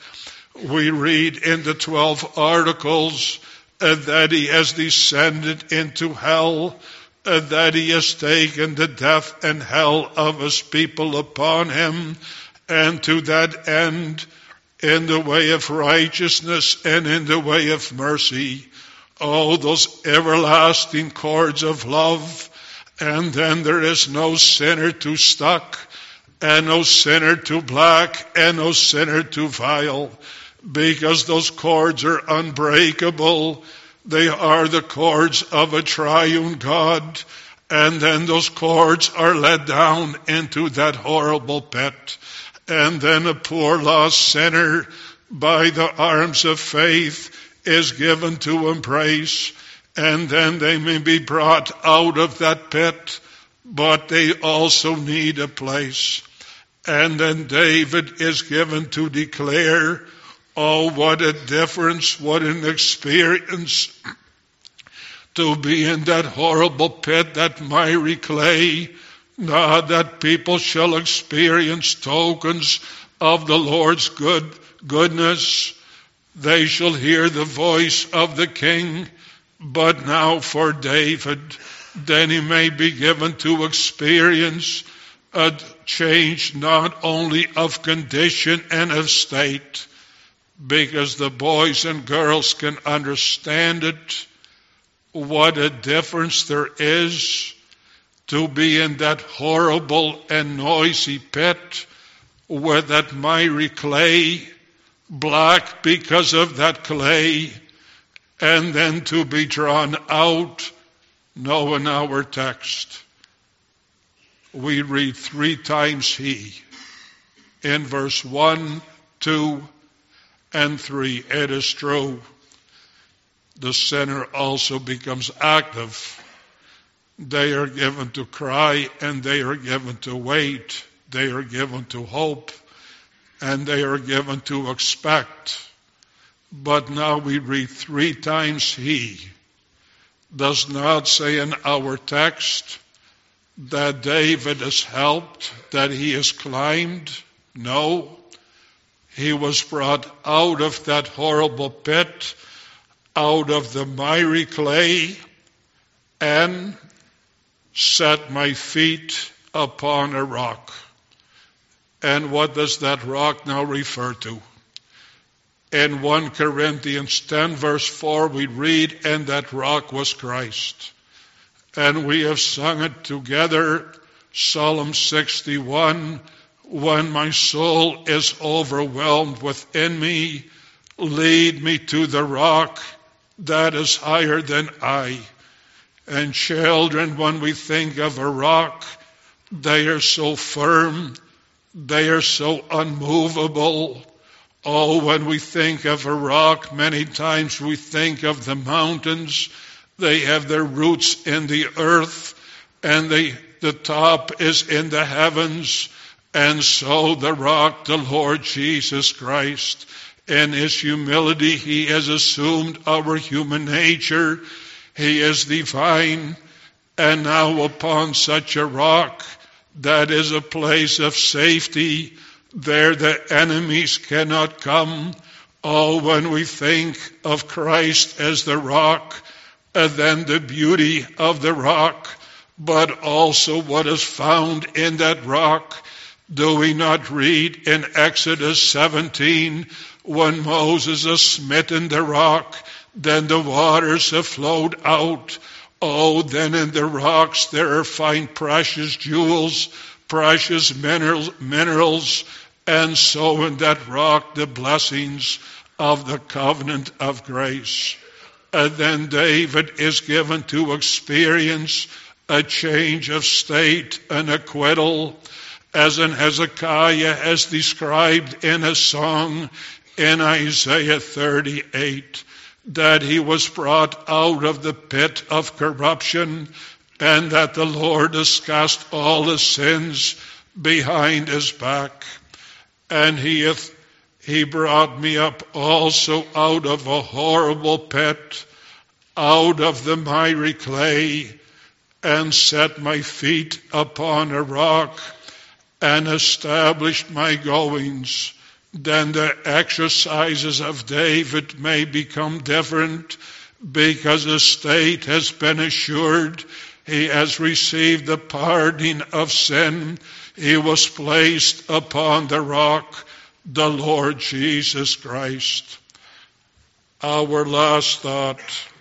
We read in the twelve articles uh, that he has descended into hell, uh, that he has taken the death and hell of his people upon him, and to that end, in the way of righteousness and in the way of mercy, oh, those everlasting cords of love. And then there is no sinner too stuck, and no sinner too black, and no sinner too vile, because those cords are unbreakable. They are the cords of a triune God, and then those cords are let down into that horrible pit. And then a poor lost sinner, by the arms of faith, is given to embrace. And then they may be brought out of that pit, but they also need a place. And then David is given to declare, oh, what a difference, what an experience to be in that horrible pit, that miry clay. Now that people shall experience tokens of the Lord's good goodness. They shall hear the voice of the King. But now for David, then he may be given to experience a change not only of condition and of state, because the boys and girls can understand it, what a difference there is to be in that horrible and noisy pit with that miry clay, black because of that clay, and then to be drawn out. No, in our text, we read three times he. In verse one, two, and three, it is true. The sinner also becomes active. They are given to cry, and they are given to wait. They are given to hope, and they are given to expect. But now we read three times he. Does not say in our text that David is helped, that he is climbed. No. He was brought out of that horrible pit, out of the miry clay, and set my feet upon a rock. And what does that rock now refer to? In First Corinthians ten verse four we read, and that rock was Christ. And we have sung it together, Psalm sixty-one, when my soul is overwhelmed within me, lead me to the rock that is higher than I. And children, when we think of a rock, they are so firm, they are so unmovable. Oh, when we think of a rock, many times we think of the mountains. They have their roots in the earth, and they, the top is in the heavens. And so the rock, the Lord Jesus Christ, in his humility, he has assumed our human nature. He is divine. And now upon such a rock, that is a place of safety, there the enemies cannot come. Oh, when we think of Christ as the rock, And then the beauty of the rock, but also what is found in that rock. Do we not read in Exodus seventeen, when Moses has smitten the rock, then the waters have flowed out. Oh, then in the rocks there are fine precious jewels, precious minerals, minerals, and so in that rock the blessings of the covenant of grace. And then David is given to experience a change of state, an acquittal, as in Hezekiah has described in a song in Isaiah thirty-eight, that he was brought out of the pit of corruption, and that the Lord has cast all his sins behind his back. And he hath He brought me up also out of a horrible pit, out of the miry clay, and set my feet upon a rock, and established my goings. Then the exercises of David may become different, because his state has been assured. He has received the pardon of sin. He was placed upon the rock, the Lord Jesus Christ. Our last thought,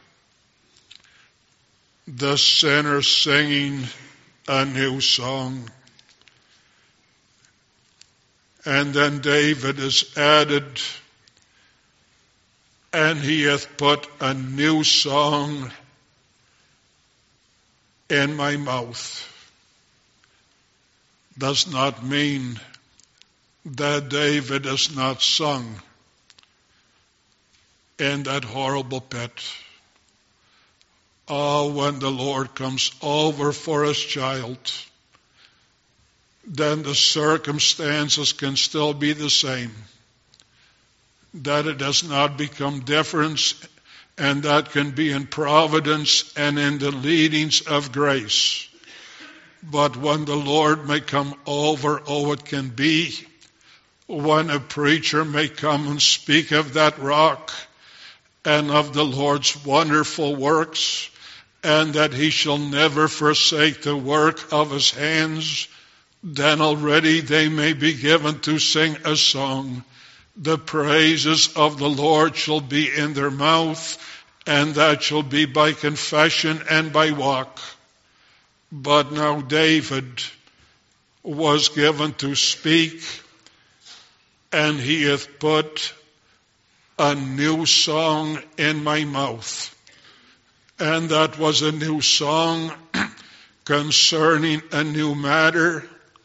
the sinner singing a new song. And then David is added, and he hath put a new song in my mouth. Does not mean that David has not sung in that horrible pit. Oh, when the Lord comes over for his child, then the circumstances can still be the same. That it does not become different, and that can be in providence and in the leadings of grace. But when the Lord may come over, oh, it can be when a preacher may come and speak of that rock and of the Lord's wonderful works, and that he shall never forsake the work of his hands, then already they may be given to sing a song. The praises of the Lord shall be in their mouth, and that shall be by confession and by walk. But now David was given to speak, and he hath put a new song in my mouth. And that was a new song concerning a new matter.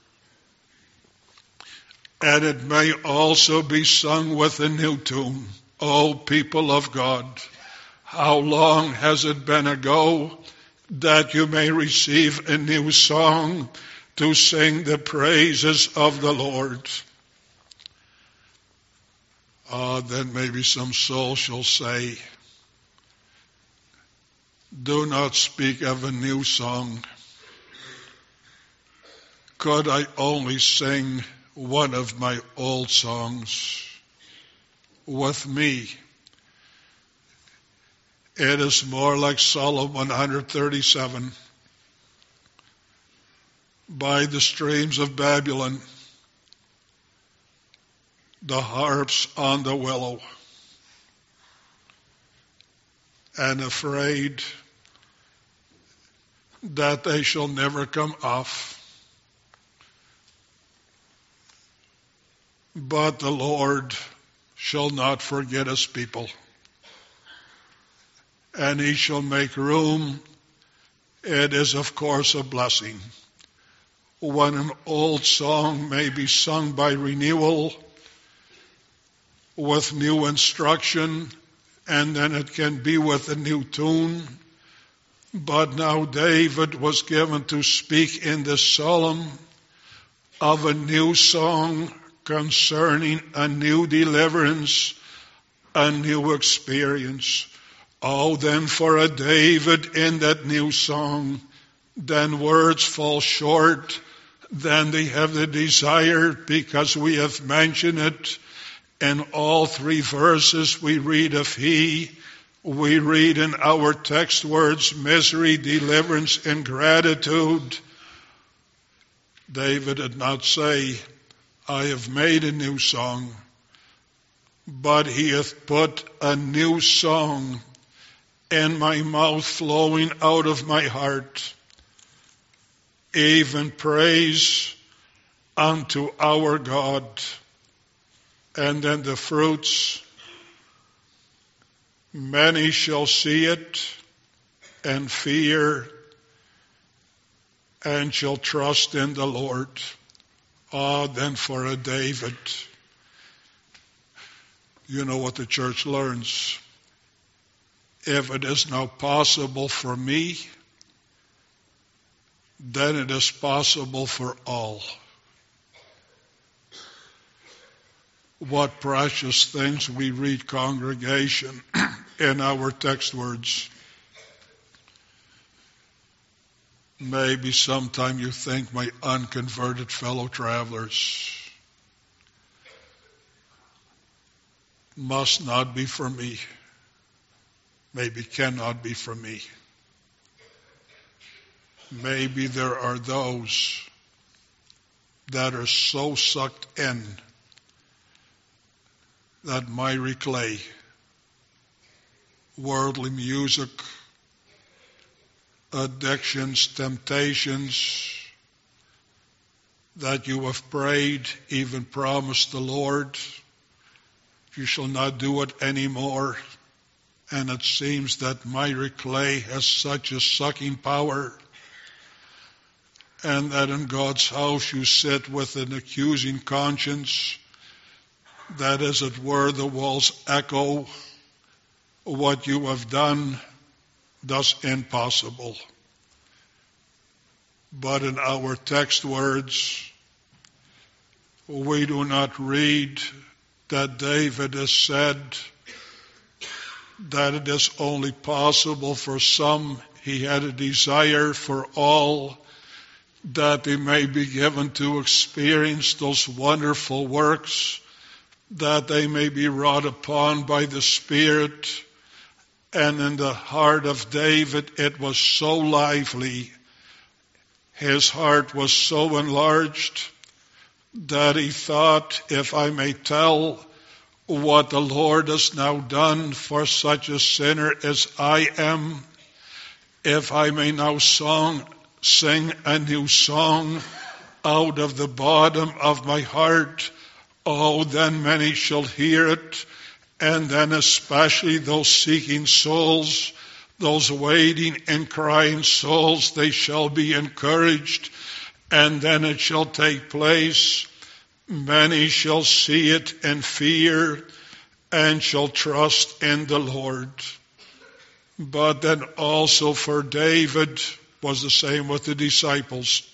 And it may also be sung with a new tune. O people of God, how long has it been ago that you may receive a new song to sing the praises of the Lord? Ah, uh, then maybe some soul shall say, do not speak of a new song. Could I only sing one of my old songs with me? It is more like Psalm one thirty-seven. By the streams of Babylon, the harps on the willow, and afraid that they shall never come off. But the Lord shall not forget his people, and he shall make room. It is, of course, a blessing when an old song may be sung by renewal with new instruction, and then it can be with a new tune. But now David was given to speak in this psalm of a new song concerning a new deliverance, a new experience. Oh, then for a David in that new song, then words fall short, then they have the desire, because we have mentioned it in all three verses we read of he We read in our text words, misery, deliverance, and gratitude. David did not say, I have made a new song, but he hath put a new song in my mouth, flowing out of my heart, even praise unto our God. And then the fruits, many shall see it and fear and shall trust in the Lord. Ah, then for a David. You know what the church learns. If it is now possible for me, then it is possible for all. What precious things we read, congregation, in our text words. Maybe sometime you think, my unconverted fellow travelers, must not be for me. Maybe cannot be for me. Maybe there are those that are so sucked in that miry clay, worldly music, addictions, temptations, that you have prayed, even promised the Lord, you shall not do it anymore. And it seems that miry clay has such a sucking power, and that in God's house you sit with an accusing conscience, that as it were the walls echo what you have done, thus impossible. But in our text words, we do not read that David has said that it is only possible for some. He had a desire for all, that they may be given to experience those wonderful works, that they may be wrought upon by the Spirit. And in the heart of David, it was so lively, his heart was so enlarged, that he thought, if I may tell what the Lord has now done for such a sinner as I am, if I may now song, sing a new song out of the bottom of my heart, oh, then many shall hear it, and then especially those seeking souls, those waiting and crying souls, they shall be encouraged, and then it shall take place. Many shall see it and fear, and shall trust in the Lord. But then also for David was the same with the disciples.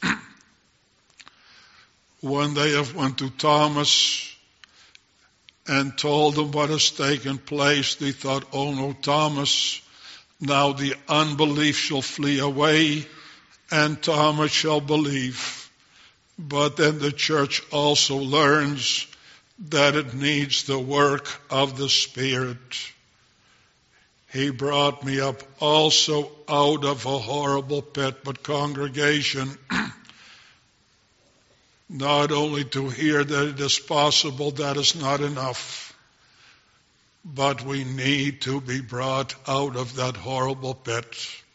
When they have went to Thomas and told him what has taken place, they thought, oh no, Thomas, now the unbelief shall flee away, and Thomas shall believe. But then the church also learns that it needs the work of the Spirit. He brought me up also out of a horrible pit. But congregation, not only to hear that it is possible, that is not enough. But we need to be brought out of that horrible pit.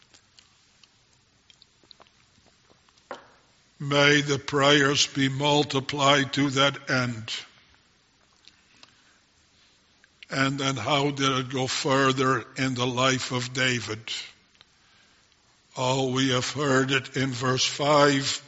May the prayers be multiplied to that end. And then how did it go further in the life of David? Oh, we have heard it in verse five.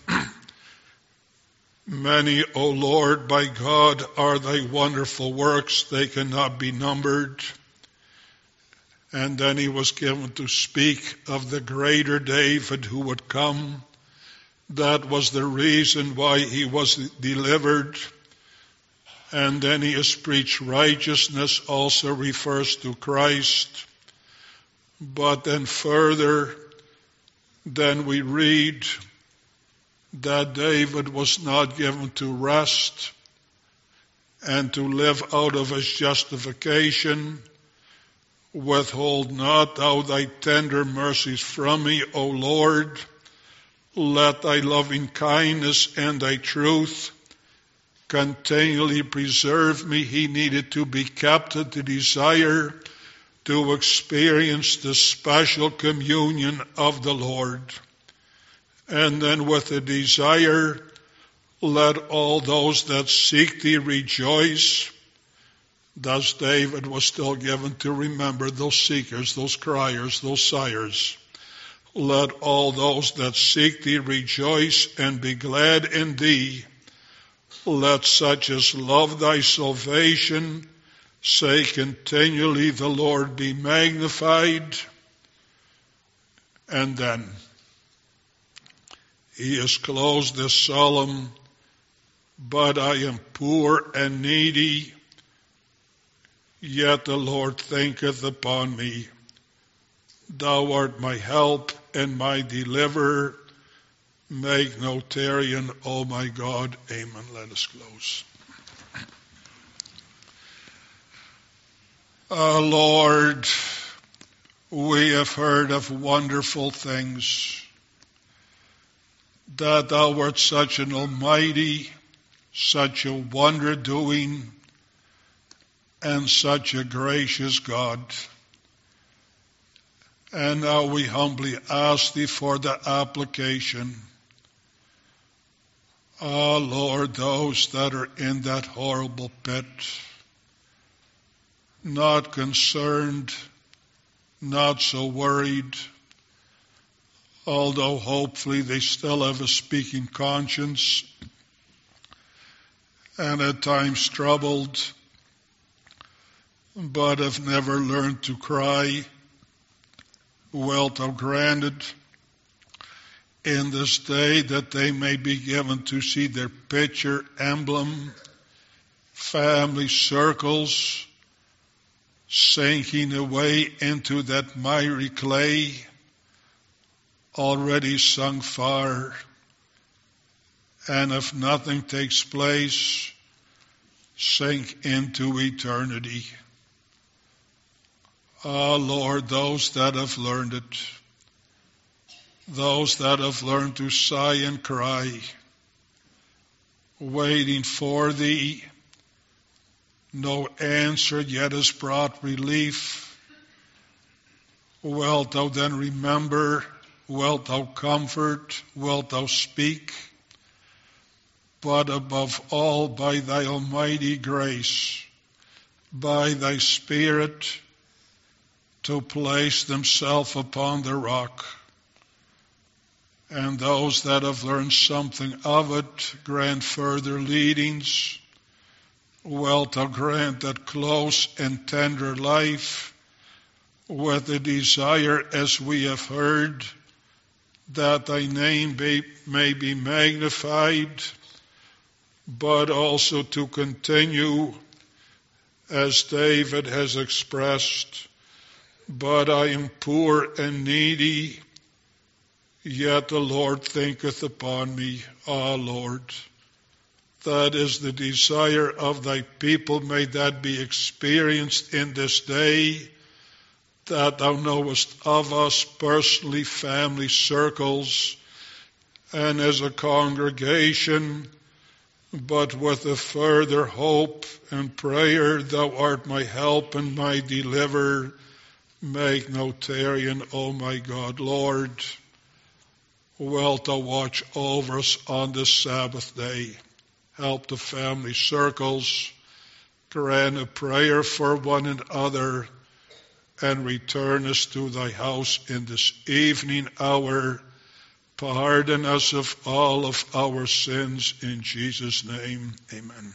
Many, O Lord, by God, are thy wonderful works. They cannot be numbered. And then he was given to speak of the greater David who would come. That was the reason why he was delivered. And then he has preached righteousness, also refers to Christ. But then further, then we read that David was not given to rest and to live out of his justification, Withhold not thou thy tender mercies from me, O Lord. Let thy loving kindness and thy truth continually preserve me. He needed to be kept at the desire to experience the special communion of the Lord. And then with the desire, let all those that seek thee rejoice. Thus David was still given to remember those seekers, those criers, those sighers. Let all those that seek thee rejoice and be glad in thee. Let such as love thy salvation say continually, the Lord be magnified. And then he is closed this psalm, but I am poor and needy, yet the Lord thinketh upon me. Thou art my help and my deliverer. Make no tarrying, O my God. Amen. Let us close. Uh, Lord, we have heard of wonderful things, that thou art such an almighty, such a wonder-doing, and such a gracious God. And now we humbly ask thee for the application. Ah, Lord, those that are in that horrible pit, not concerned, not so worried, although hopefully they still have a speaking conscience, and at times troubled, but have never learned to cry, wilt thou grant it in this day that they may be given to see their picture, emblem, family circles, sinking away into that miry clay, already sunk far, and if nothing takes place, sink into eternity. Ah, Lord, those that have learned it, those that have learned to sigh and cry, waiting for thee, no answer yet has brought relief. Wilt thou then remember? Wilt thou comfort? Wilt thou speak? But above all, by thy almighty grace, by thy Spirit, to place themselves upon the rock. And those that have learned something of it, grant further leadings. Wilt thou grant that close and tender life, with the desire, as we have heard, that thy name be, may be magnified, but also to continue, as David has expressed, but I am poor and needy, yet the Lord thinketh upon me. Ah, Lord, that is the desire of thy people. May that be experienced in this day, that thou knowest of us personally, family circles, and as a congregation, but with a further hope and prayer, thou art my help and my deliverer. Make no tarrying, O my God. Lord, wilt thou watch over us on this Sabbath day? Help the family circles, grant a prayer for one another, and return us to thy house in this evening hour. Pardon us of all of our sins in Jesus' name. Amen.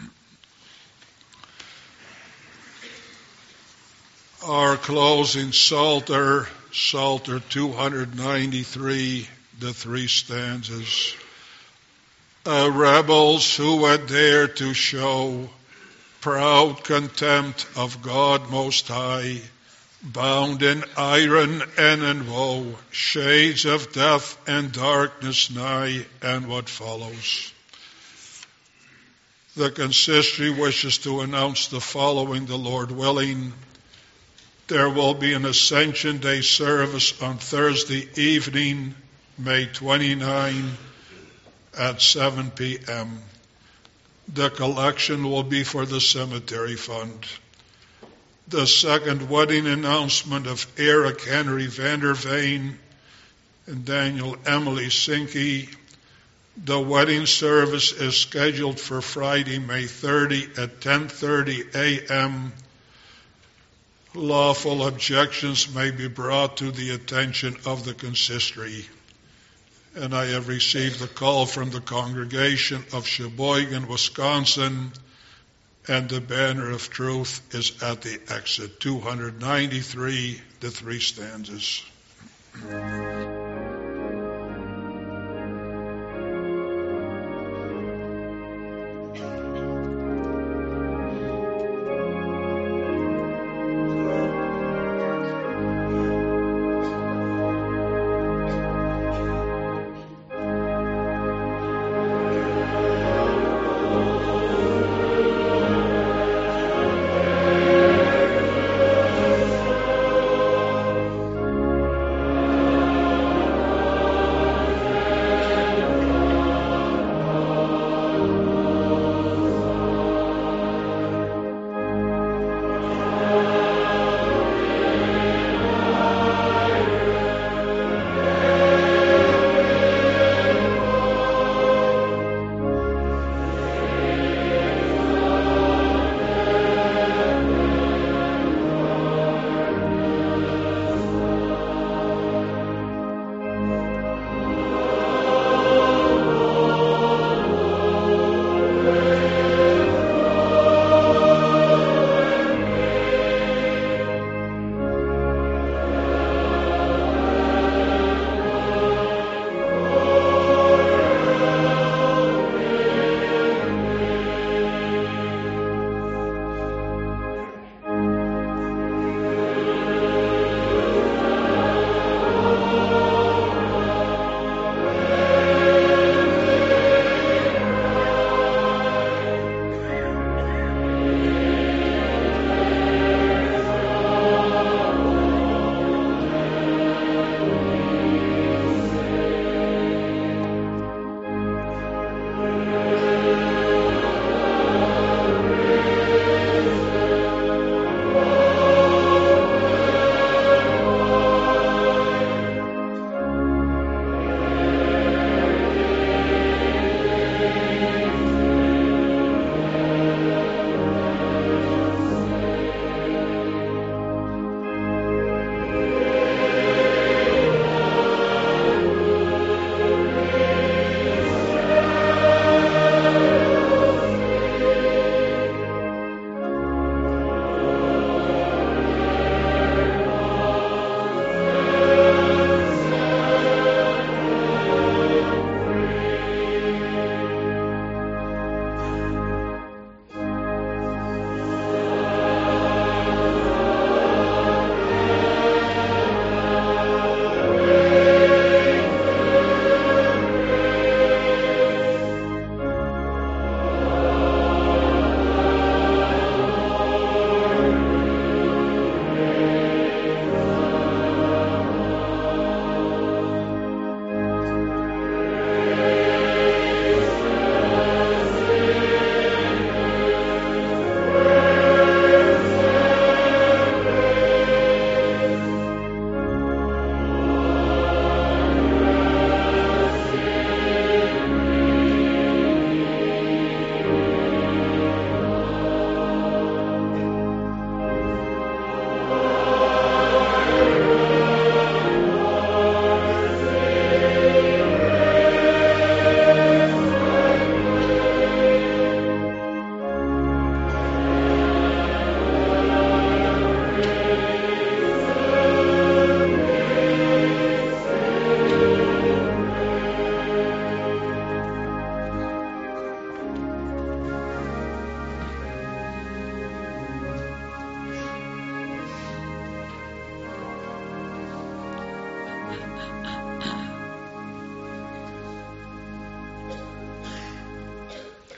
Our closing Psalter, Psalter two ninety-three, the three stanzas. Uh, rebels who had dared to show proud contempt of God Most High, bound in iron and in woe, shades of death and darkness nigh, and what follows. The consistory wishes to announce the following, the Lord willing. There will be an Ascension Day service on Thursday evening, May twenty-ninth at seven p.m. The collection will be for the cemetery fund. The second wedding announcement of Eric Henry Vanderveen and Daniel Emily Sinke. The wedding service is scheduled for Friday, May thirtieth at ten thirty a.m. Lawful objections may be brought to the attention of the consistory. And I have received a call from the congregation of Sheboygan, Wisconsin, and the banner of truth is at the exit, two ninety-three, the three stanzas.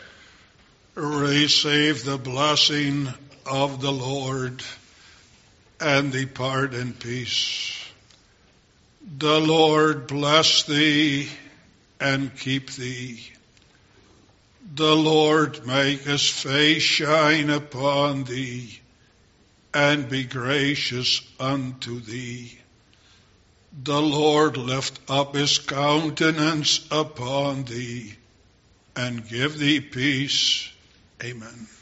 Receive the blessing of the Lord. and depart in peace. The Lord bless thee and keep thee. The Lord make his face shine upon thee and be gracious unto thee. The Lord lift up his countenance upon thee and give thee peace. Amen.